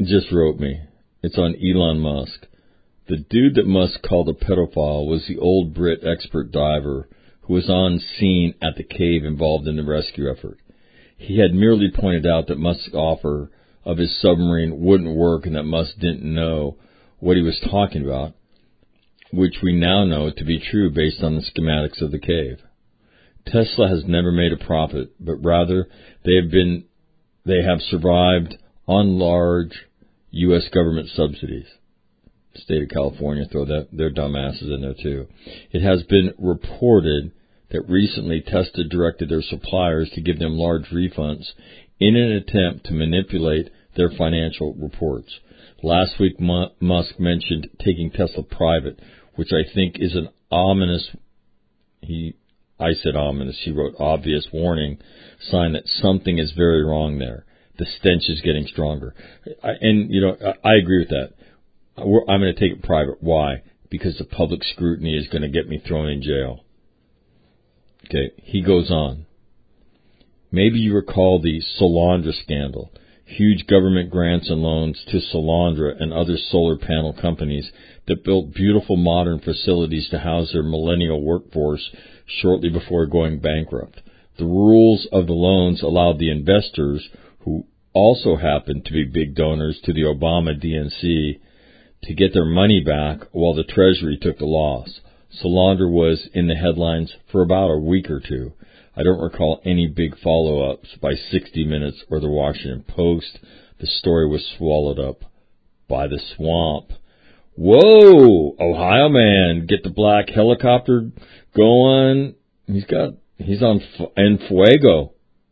Speaker 1: just wrote me. It's on Elon Musk. The dude that Musk called a pedophile was the old Brit expert diver who was on scene at the cave involved in the rescue effort. He had merely pointed out that Musk's offer of his submarine wouldn't work and that Musk didn't know what he was talking about, which we now know to be true based on the schematics of the cave. Tesla has never made a profit, but rather they have survived on large U.S. government subsidies. The state of California throw their dumbasses in there too. It has been reported that recently Tesla directed their suppliers to give them large refunds in an attempt to manipulate their financial reports. Last week, Musk mentioned taking Tesla private, which I think is an ominous, I said ominous, he wrote obvious warning sign that something is very wrong there. The stench is getting stronger. I agree with that. I'm going to take it private. Why? Because the public scrutiny is going to get me thrown in jail. Okay, he goes on. Maybe you recall the Solandra scandal. Huge government grants and loans to Solandra and other solar panel companies that built beautiful modern facilities to house their millennial workforce shortly before going bankrupt. The rules of the loans allowed the investors, who also happened to be big donors to the Obama DNC, to get their money back while the Treasury took the loss. Solandra was in the headlines for about a week or two. I don't recall any big follow-ups by 60 Minutes or the Washington Post. The story was swallowed up by the swamp. Whoa! Ohio man, get the black helicopter going. He's on en fuego.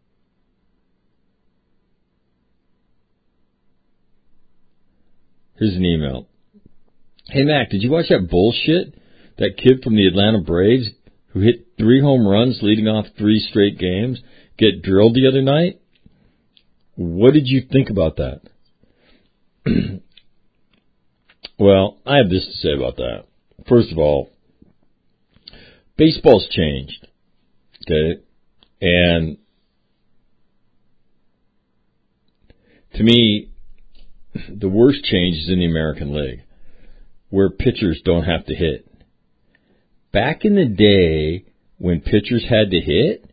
Speaker 1: Here's an email. Hey, Mac, did you watch that bullshit? That kid from the Atlanta Braves who hit 3 home runs leading off 3 straight games get drilled the other night? What did you think about that? Well, I have this to say about that. First of all, baseball's changed. Okay? And to me, the worst change is in the American League, where pitchers don't have to hit. Back in the day, when pitchers had to hit,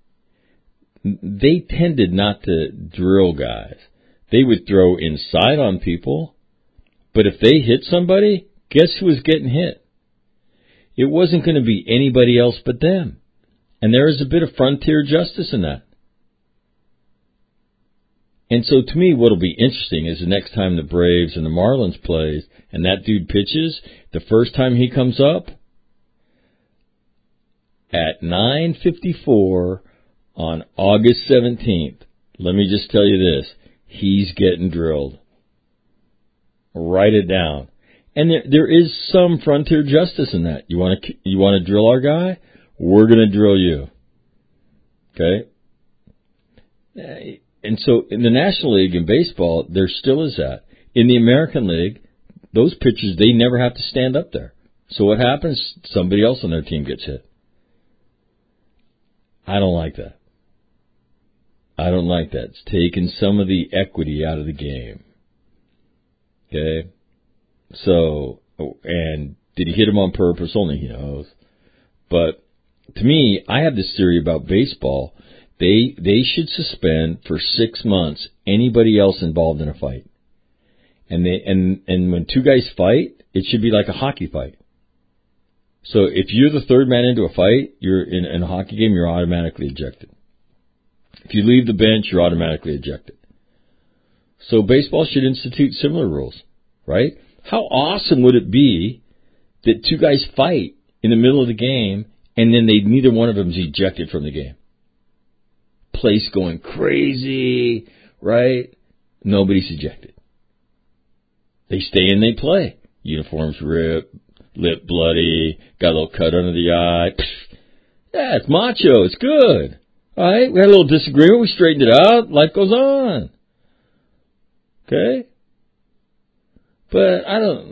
Speaker 1: they tended not to drill guys. They would throw inside on people, but if they hit somebody, guess who was getting hit? It wasn't going to be anybody else but them. And there is a bit of frontier justice in that. And so to me, what'll be interesting is the next time the Braves and the Marlins plays and that dude pitches, the first time he comes up, at 9:54 on August 17th, let me just tell you this, he's getting drilled. Write it down. And there is some frontier justice in that. You want to drill our guy? We're going to drill you. Okay? And so in the National League in baseball, there still is that. In the American League, those pitchers, they never have to stand up there. So what happens? Somebody else on their team gets hit. I don't like that. I don't like that. It's taken some of the equity out of the game. Okay? So, and did he hit him on purpose? Only he knows. But to me, I have this theory about baseball. They should suspend for 6 months anybody else involved in a fight. And when 2 guys fight, it should be like a hockey fight. So if you're the third man into a fight, you're in a hockey game, you're automatically ejected. If you leave the bench, you're automatically ejected. So baseball should institute similar rules, right? How awesome would it be that 2 guys fight in the middle of the game and then neither one of them is ejected from the game? Place going crazy, right? Nobody's ejected. They stay and they play. Uniforms ripped. Lip bloody, got a little cut under the eye. Yeah, it's macho. It's good. All right, we had a little disagreement. We straightened it out. Life goes on. Okay? But I don't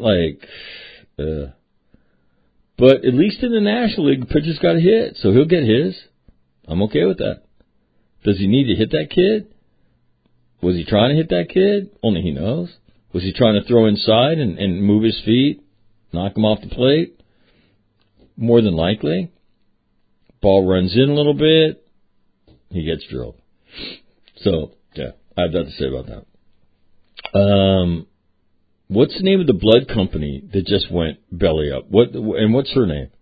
Speaker 1: but at least in the National League, the pitcher's got a hit, so he'll get his. I'm okay with that. Does he need to hit that kid? Was he trying to hit that kid? Only he knows. Was he trying to throw inside and move his feet, knock him off the plate? More than likely. Ball runs in a little bit, he gets drilled. So, yeah, I have that to say about that. What's the name of the blood company that just went belly up? What's her name?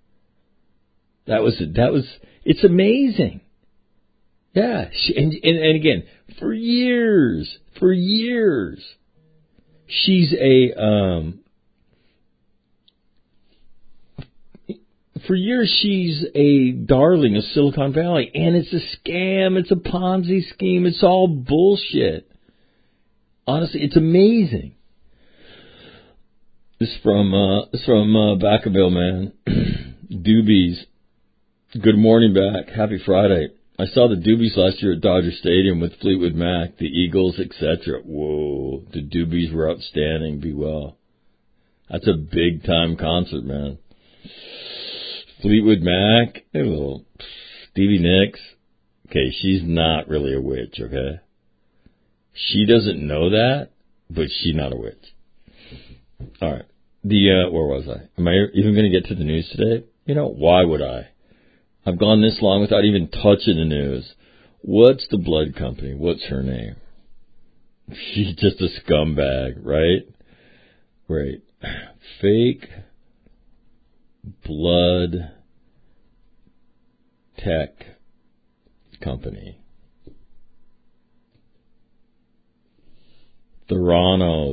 Speaker 1: It's amazing. Yeah, and again, for years, she's a darling of Silicon Valley, and it's a scam, it's a Ponzi scheme, it's all bullshit. Honestly, it's amazing. This is from Vacaville, man. Doobies. Good morning back. Happy Friday. I saw the Doobies last year at Dodger Stadium with Fleetwood Mac, the Eagles, etc. Whoa, the Doobies were outstanding. Be well. That's a big time concert, man. Fleetwood Mac, a little Stevie Nicks. Okay, she's not really a witch, okay? She doesn't know that, but she's not a witch. All right. Where was I? Am I even going to get to the news today? Why would I? I've gone this long without even touching the news. What's the blood company? What's her name? She's just a scumbag, right? Right. Fake blood tech company. Theranos.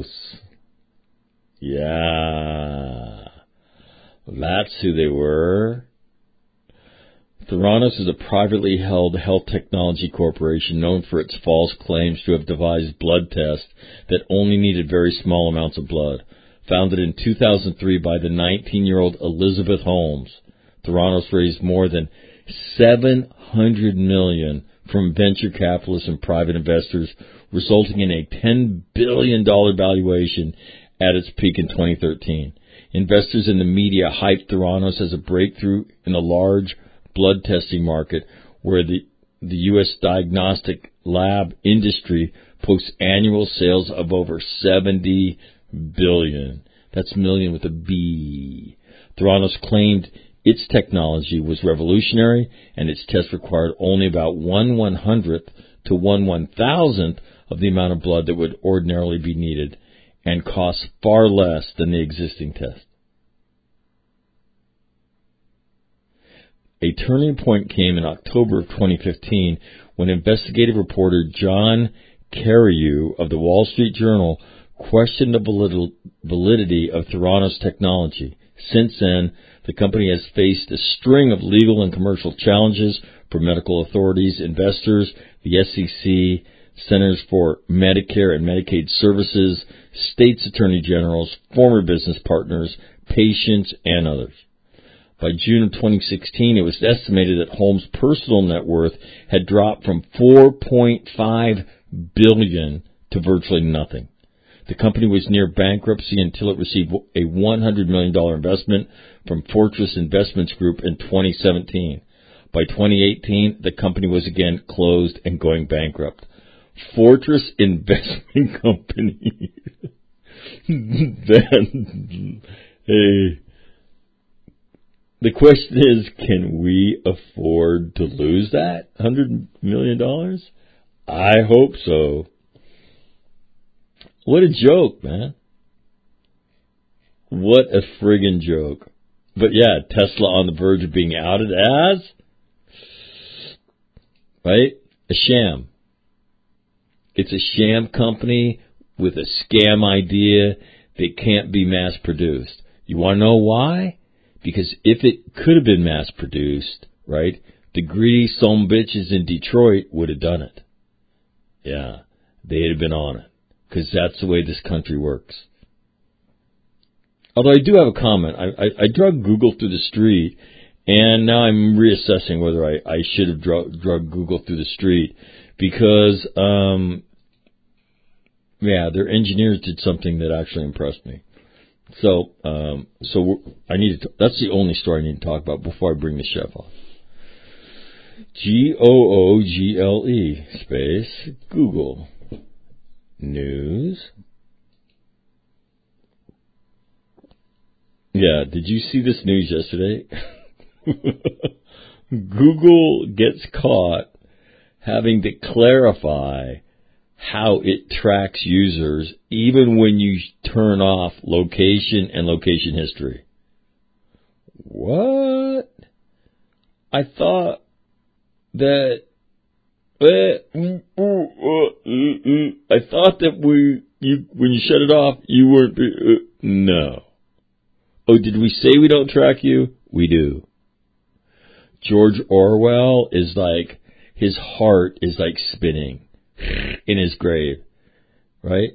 Speaker 1: Yeah. That's who they were. Theranos is a privately held health technology corporation known for its false claims to have devised blood tests that only needed very small amounts of blood. Founded in 2003 by the 19-year-old Elizabeth Holmes, Theranos raised more than $700 million from venture capitalists and private investors, resulting in a $10 billion valuation at its peak in 2013. Investors in the media hyped Theranos as a breakthrough in the large blood testing market, where the U.S. diagnostic lab industry posts annual sales of over $70 billion. That's million with a B. Theranos claimed its technology was revolutionary, and its test required only about 1/100th to 1/1000th of the amount of blood that would ordinarily be needed, and costs far less than the existing test. A turning point came in October of 2015 when investigative reporter John Carreyrou of the Wall Street Journal questioned the validity of Theranos technology. Since then, the company has faced a string of legal and commercial challenges from medical authorities, investors, the SEC, Centers for Medicare and Medicaid Services, states' attorney generals, former business partners, patients, and others. By June of 2016, it was estimated that Holmes' personal net worth had dropped from $4.5 billion to virtually nothing. The company was near bankruptcy until it received a $100 million investment from Fortress Investments Group in 2017. By 2018, the company was again closed and going bankrupt. Fortress Investment Company. Hey. The question is, can we afford to lose that $100 million? I hope so. What a joke, man. What a friggin' joke. But yeah, Tesla on the verge of being outed as, right, a sham. It's a sham company with a scam idea that can't be mass-produced. You want to know why? Because if it could have been mass-produced, right, the greedy son bitches in Detroit would have done it. Yeah, they'd have been on it. Because that's the way this country works. Although I do have a comment. I drug Google through the street, and now I'm reassessing whether I should have drug Google through the street. Because, their engineers did something that actually impressed me. So I need to. That's the only story I need to talk about before I bring the chef on. Google space Google News Yeah, did you see this news yesterday? Google gets caught having to clarify how it tracks users even when you turn off location and location history. What? I thought that when you shut it off, you weren't. No. Oh, did we say we don't track you? We do. George Orwell is like, his heart is like spinning in his grave, right?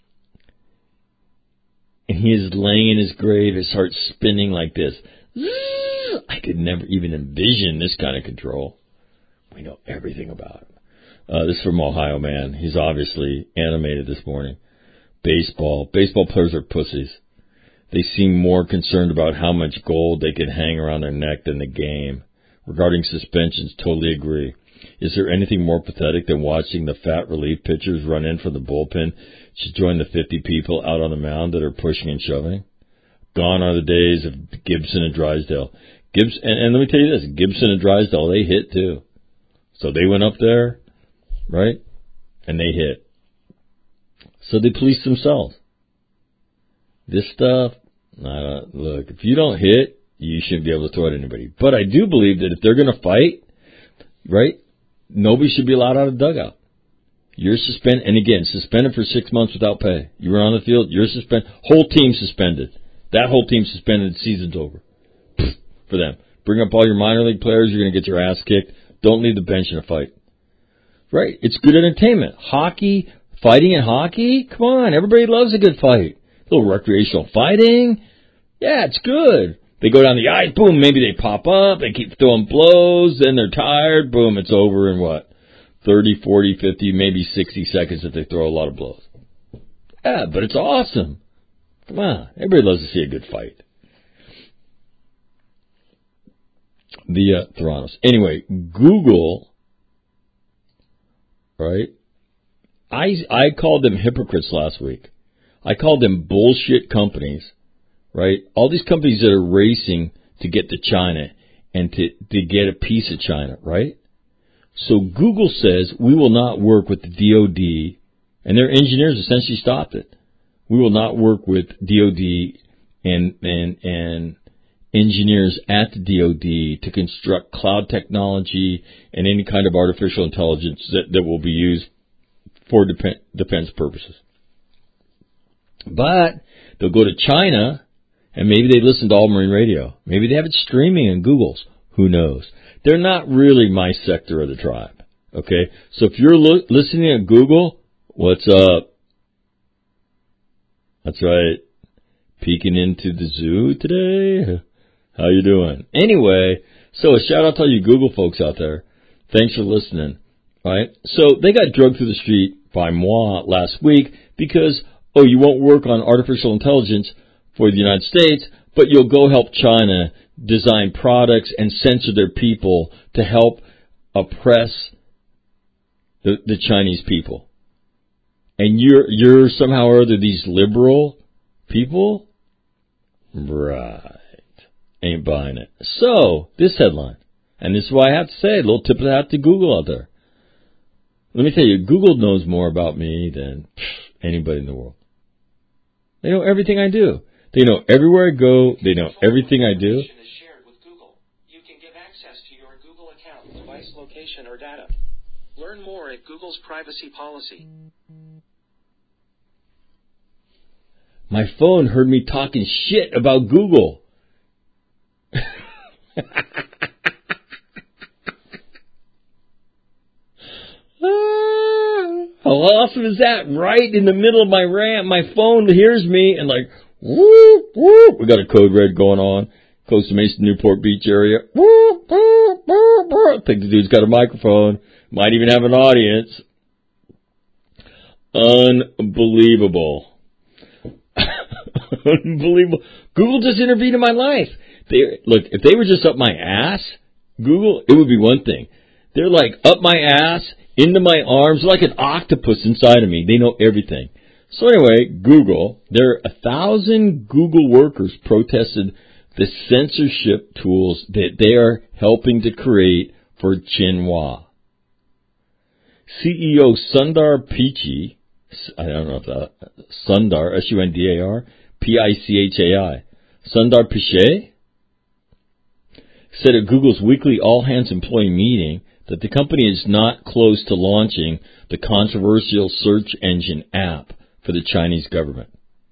Speaker 1: And he is laying in his grave, his heart spinning like this. I could never even envision this kind of control. We know everything about him. This is from Ohio Man. He's obviously animated this morning. Baseball players are pussies. They seem more concerned about how much gold they can hang around their neck than the game. Regarding suspensions, totally agree. Is there anything more pathetic than watching the fat relief pitchers run in from the bullpen to join the 50 people out on the mound that are pushing and shoving? Gone are the days of Gibson and Drysdale. And let me tell you this, Gibson and Drysdale, they hit too. So they went up there, right? And they hit. So they police themselves. This stuff, look, if you don't hit, you shouldn't be able to throw at anybody. But I do believe that if they're going to fight, right, nobody should be allowed out of the dugout. You're suspended, and again, suspended for 6 months without pay. You were on the field, you're suspended. Whole team suspended. That whole team suspended, the season's over. For them. Bring up all your minor league players, you're going to get your ass kicked. Don't leave the bench in a fight. Right, it's good entertainment. Hockey, fighting in hockey, come on, everybody loves a good fight. A little recreational fighting, yeah, it's good. They go down the ice, boom, maybe they pop up, they keep throwing blows, then they're tired, boom, it's over in what? 30, 40, 50, maybe 60 seconds if they throw a lot of blows. Yeah, but it's awesome. Come on, everybody loves to see a good fight. The Theranos. Anyway, Google, right? I called them hypocrites last week. I called them bullshit companies, right? All these companies that are racing to get to China and to get a piece of China, right? So Google says we will not work with the DOD, and their engineers essentially stopped it. We will not work with DOD and engineers at the DOD to construct cloud technology and any kind of artificial intelligence that will be used for defense purposes. But they'll go to China, and maybe they listen to All Marine Radio. Maybe they have it streaming in Google's. Who knows? They're not really my sector of the tribe. Okay? So if you're listening at Google, what's up? That's right. Peeking into the zoo today? How you doing? Anyway, so a shout out to all you Google folks out there. Thanks for listening. All right? So they got drugged through the street by moi last week because, you won't work on artificial intelligence for the United States, but you'll go help China design products and censor their people to help oppress the Chinese people. And you're somehow or other these liberal people? Right. Ain't buying it. So, this headline, and this is why I have to say, a little tip of the hat to Google out there. Let me tell you, Google knows more about me than anybody in the world. They know everything I do. They know everywhere I go. They know everything I do.
Speaker 2: Is shared with Google. You can give access to your Google account, device location, or data. Learn more at Google's privacy policy.
Speaker 1: My phone heard me talking shit about Google. How awesome is that? Right in the middle of my rant, my phone hears me and like, whoop, whoop. We got a code red going on. Costa Mesa, Newport Beach area. Whoop, whoop, whoop, whoop. I think the dude's got a microphone. Might even have an audience. Unbelievable. Unbelievable. Google just intervened in my life. Look, if they were just up my ass, Google, it would be one thing. They're like up my ass, into my arms, like an octopus inside of me. They know everything. So anyway, Google, 1,000 Google workers protested the censorship tools that they are helping to create for Xinhua. CEO Sundar Pichai, I don't know if that, Sundar, S-U-N-D-A-R, P-I-C-H-A-I, Sundar Pichai, said at Google's weekly all-hands employee meeting that the company is not close to launching the controversial search engine app for the Chinese government.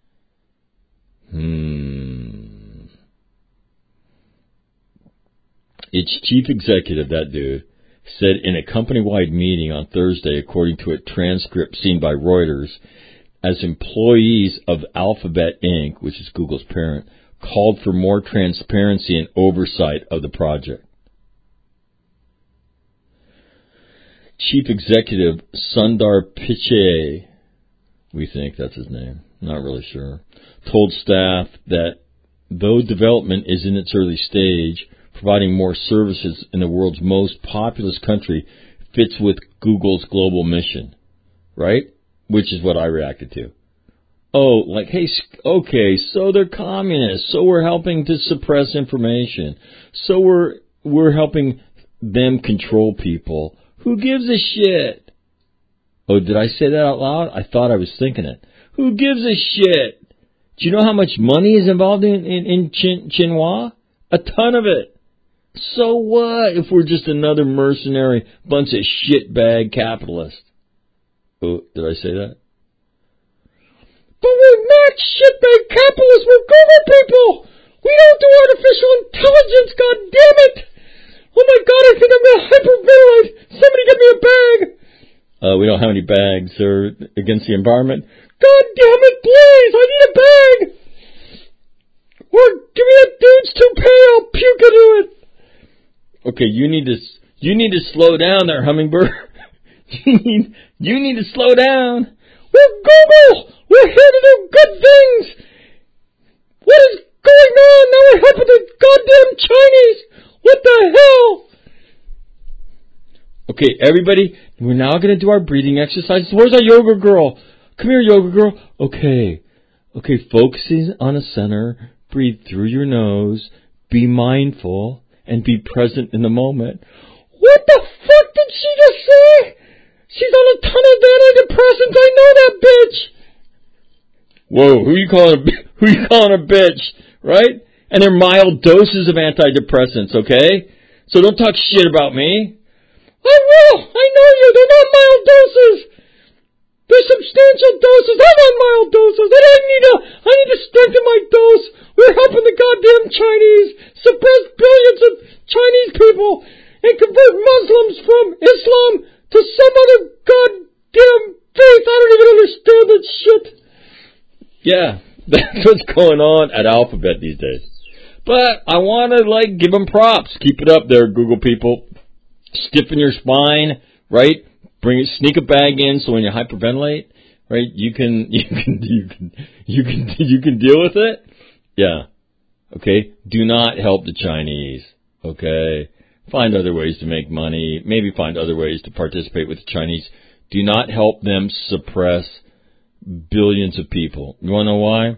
Speaker 1: Its chief executive, that dude, said in a company-wide meeting on Thursday, according to a transcript seen by Reuters, as employees of Alphabet Inc., which is Google's parent, called for more transparency and oversight of the project. Chief Executive Sundar Pichai, we think that's his name, not really sure, told staff that though development is in its early stage, providing more services in the world's most populous country fits with Google's global mission, right? Which is what I reacted to. Oh, like, hey, okay, so they're communists, so we're helping to suppress information, so we're helping them control people. Who gives a shit? Oh, did I say that out loud? I thought I was thinking it. Who gives a shit? Do you know how much money is involved in Xinhua? A ton of it. So what if we're just another mercenary bunch of shitbag capitalists? Oh, did I say that? But we're not shitbag capitalists, we're Google people! We don't do artificial intelligence, goddammit! Oh my god, I think I'm gonna hyperventilate! Somebody get me a bag! We don't have any bags, sir, against the environment. God damn it, please! I need a bag! Or give me that dude's toupee, I'll puke into it! Okay, you need to slow down there, Hummingbird. you need to slow down. We're Google! We're here to do good things! What is going on? Now we're helping the goddamn Chinese! What the hell? Okay, everybody, we're now going to do our breathing exercises. Where's our yoga girl? Come here, yoga girl. Okay, focusing on a center. Breathe through your nose. Be mindful. And be present in the moment. What the fuck did she just say? She's on a ton of antidepressants. I know that bitch. Whoa, who you calling a bitch? Right? And they're mild doses of antidepressants, okay? So don't talk shit about me. I will. I know you. They're not mild doses. They're substantial doses. I want mild doses. I need to strengthen my dose. We're helping the goddamn Chinese suppress billions of Chinese people and convert Muslims from Islam to some other goddamn faith. I don't even understand that shit. Yeah, that's what's going on at Alphabet these days. But I want to, give them props. Keep it up there, Google people. Stiffen your spine, right? Sneak a bag in so when you hyperventilate, right, you can deal with it. Yeah. Okay. Do not help the Chinese. Okay. Find other ways to make money. Maybe find other ways to participate with the Chinese. Do not help them suppress billions of people. You want to know why?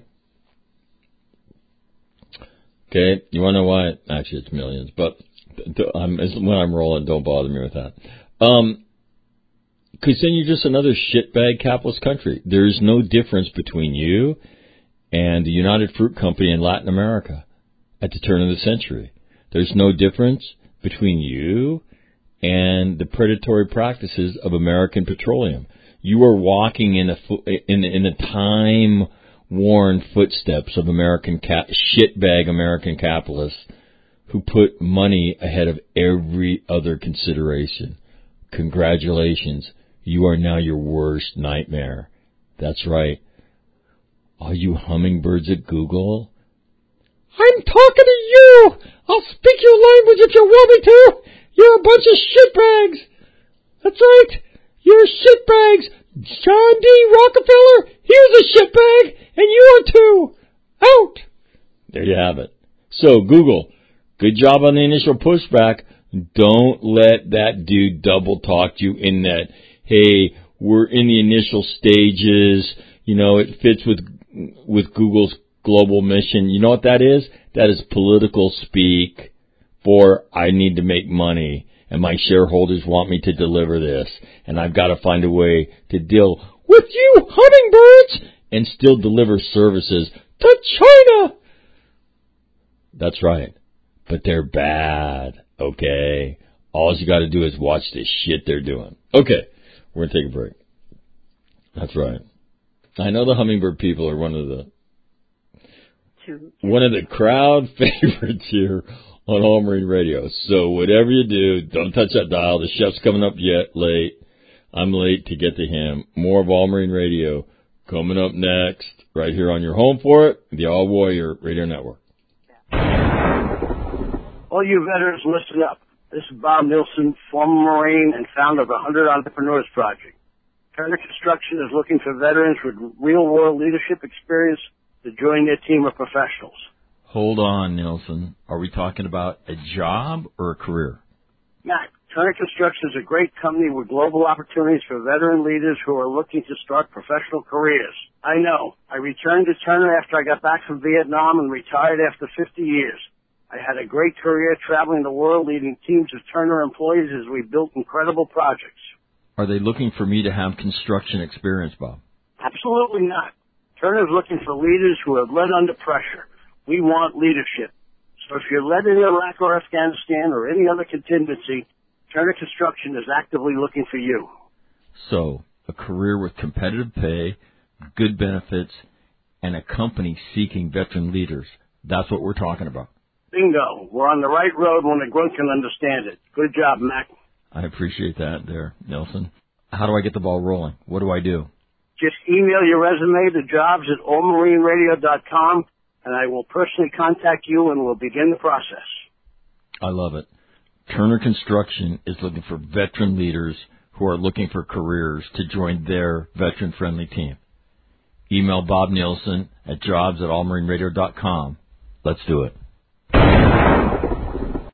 Speaker 1: Okay. You want to know why? Actually, it's millions. But when I'm rolling, don't bother me with that. Because then you're just another shitbag capitalist country. There's no difference between you and the United Fruit Company in Latin America at the turn of the century. There's no difference between you and the predatory practices of American Petroleum. You are walking in the time-worn footsteps of American shitbag American capitalists who put money ahead of every other consideration. Congratulations. You are now your worst nightmare. That's right. All you hummingbirds at Google? I'm talking to you! I'll speak your language if you want me to! You're a bunch of shitbags! That's right! You're shitbags! John D. Rockefeller, here's a shitbag, and you are too! Out! There you have it. So, Google, good job on the initial pushback. Don't let that dude double talk you in that, hey, we're in the initial stages, it fits with Google's global mission. You know what that is? That is political speak for I need to make money, and my shareholders want me to deliver this, and I've got to find a way to deal with you hummingbirds and still deliver services to China. That's right. But they're bad, okay? All you got to do is watch the shit they're doing. Okay, we're going to take a break. That's right. I know the hummingbird people are one of the crowd favorites here on All Marine Radio. So whatever you do, don't touch that dial. The chef's coming up late. I'm late to get to him. More of All Marine Radio coming up next, right here on your home for it, the All Warrior Radio Network.
Speaker 12: All you veterans, listen up. This is Bob Nielsen, former Marine and founder of the 100 Entrepreneurs Project. Turner Construction is looking for veterans with real-world leadership experience to join their team of professionals.
Speaker 10: Hold on, Nielsen. Are we talking about a job or a career?
Speaker 12: Mac, Turner Construction is a great company with global opportunities for veteran leaders who are looking to start professional careers. I know. I returned to Turner after I got back from Vietnam and retired after 50 years. I had a great career traveling the world leading teams of Turner employees as we built incredible projects.
Speaker 10: Are they looking for me to have construction experience, Bob?
Speaker 12: Absolutely not. Turner's looking for leaders who have led under pressure. We want leadership. So if you're led in Iraq or Afghanistan or any other contingency, Turner Construction is actively looking for you.
Speaker 10: So, a career with competitive pay, good benefits, and a company seeking veteran leaders. That's what we're talking about.
Speaker 12: Bingo. We're on the right road when the grunt can understand it. Good job, Mac.
Speaker 10: I appreciate that there, Nelson. How do I get the ball rolling? What do I do?
Speaker 12: Just email your resume to jobs@allmarineradio.com, and I will personally contact you and we'll begin the process.
Speaker 10: I love it. Turner Construction is looking for veteran leaders who are looking for careers to join their veteran-friendly team. Email Bob Nielsen at jobs@allmarineradio.com. Let's do it.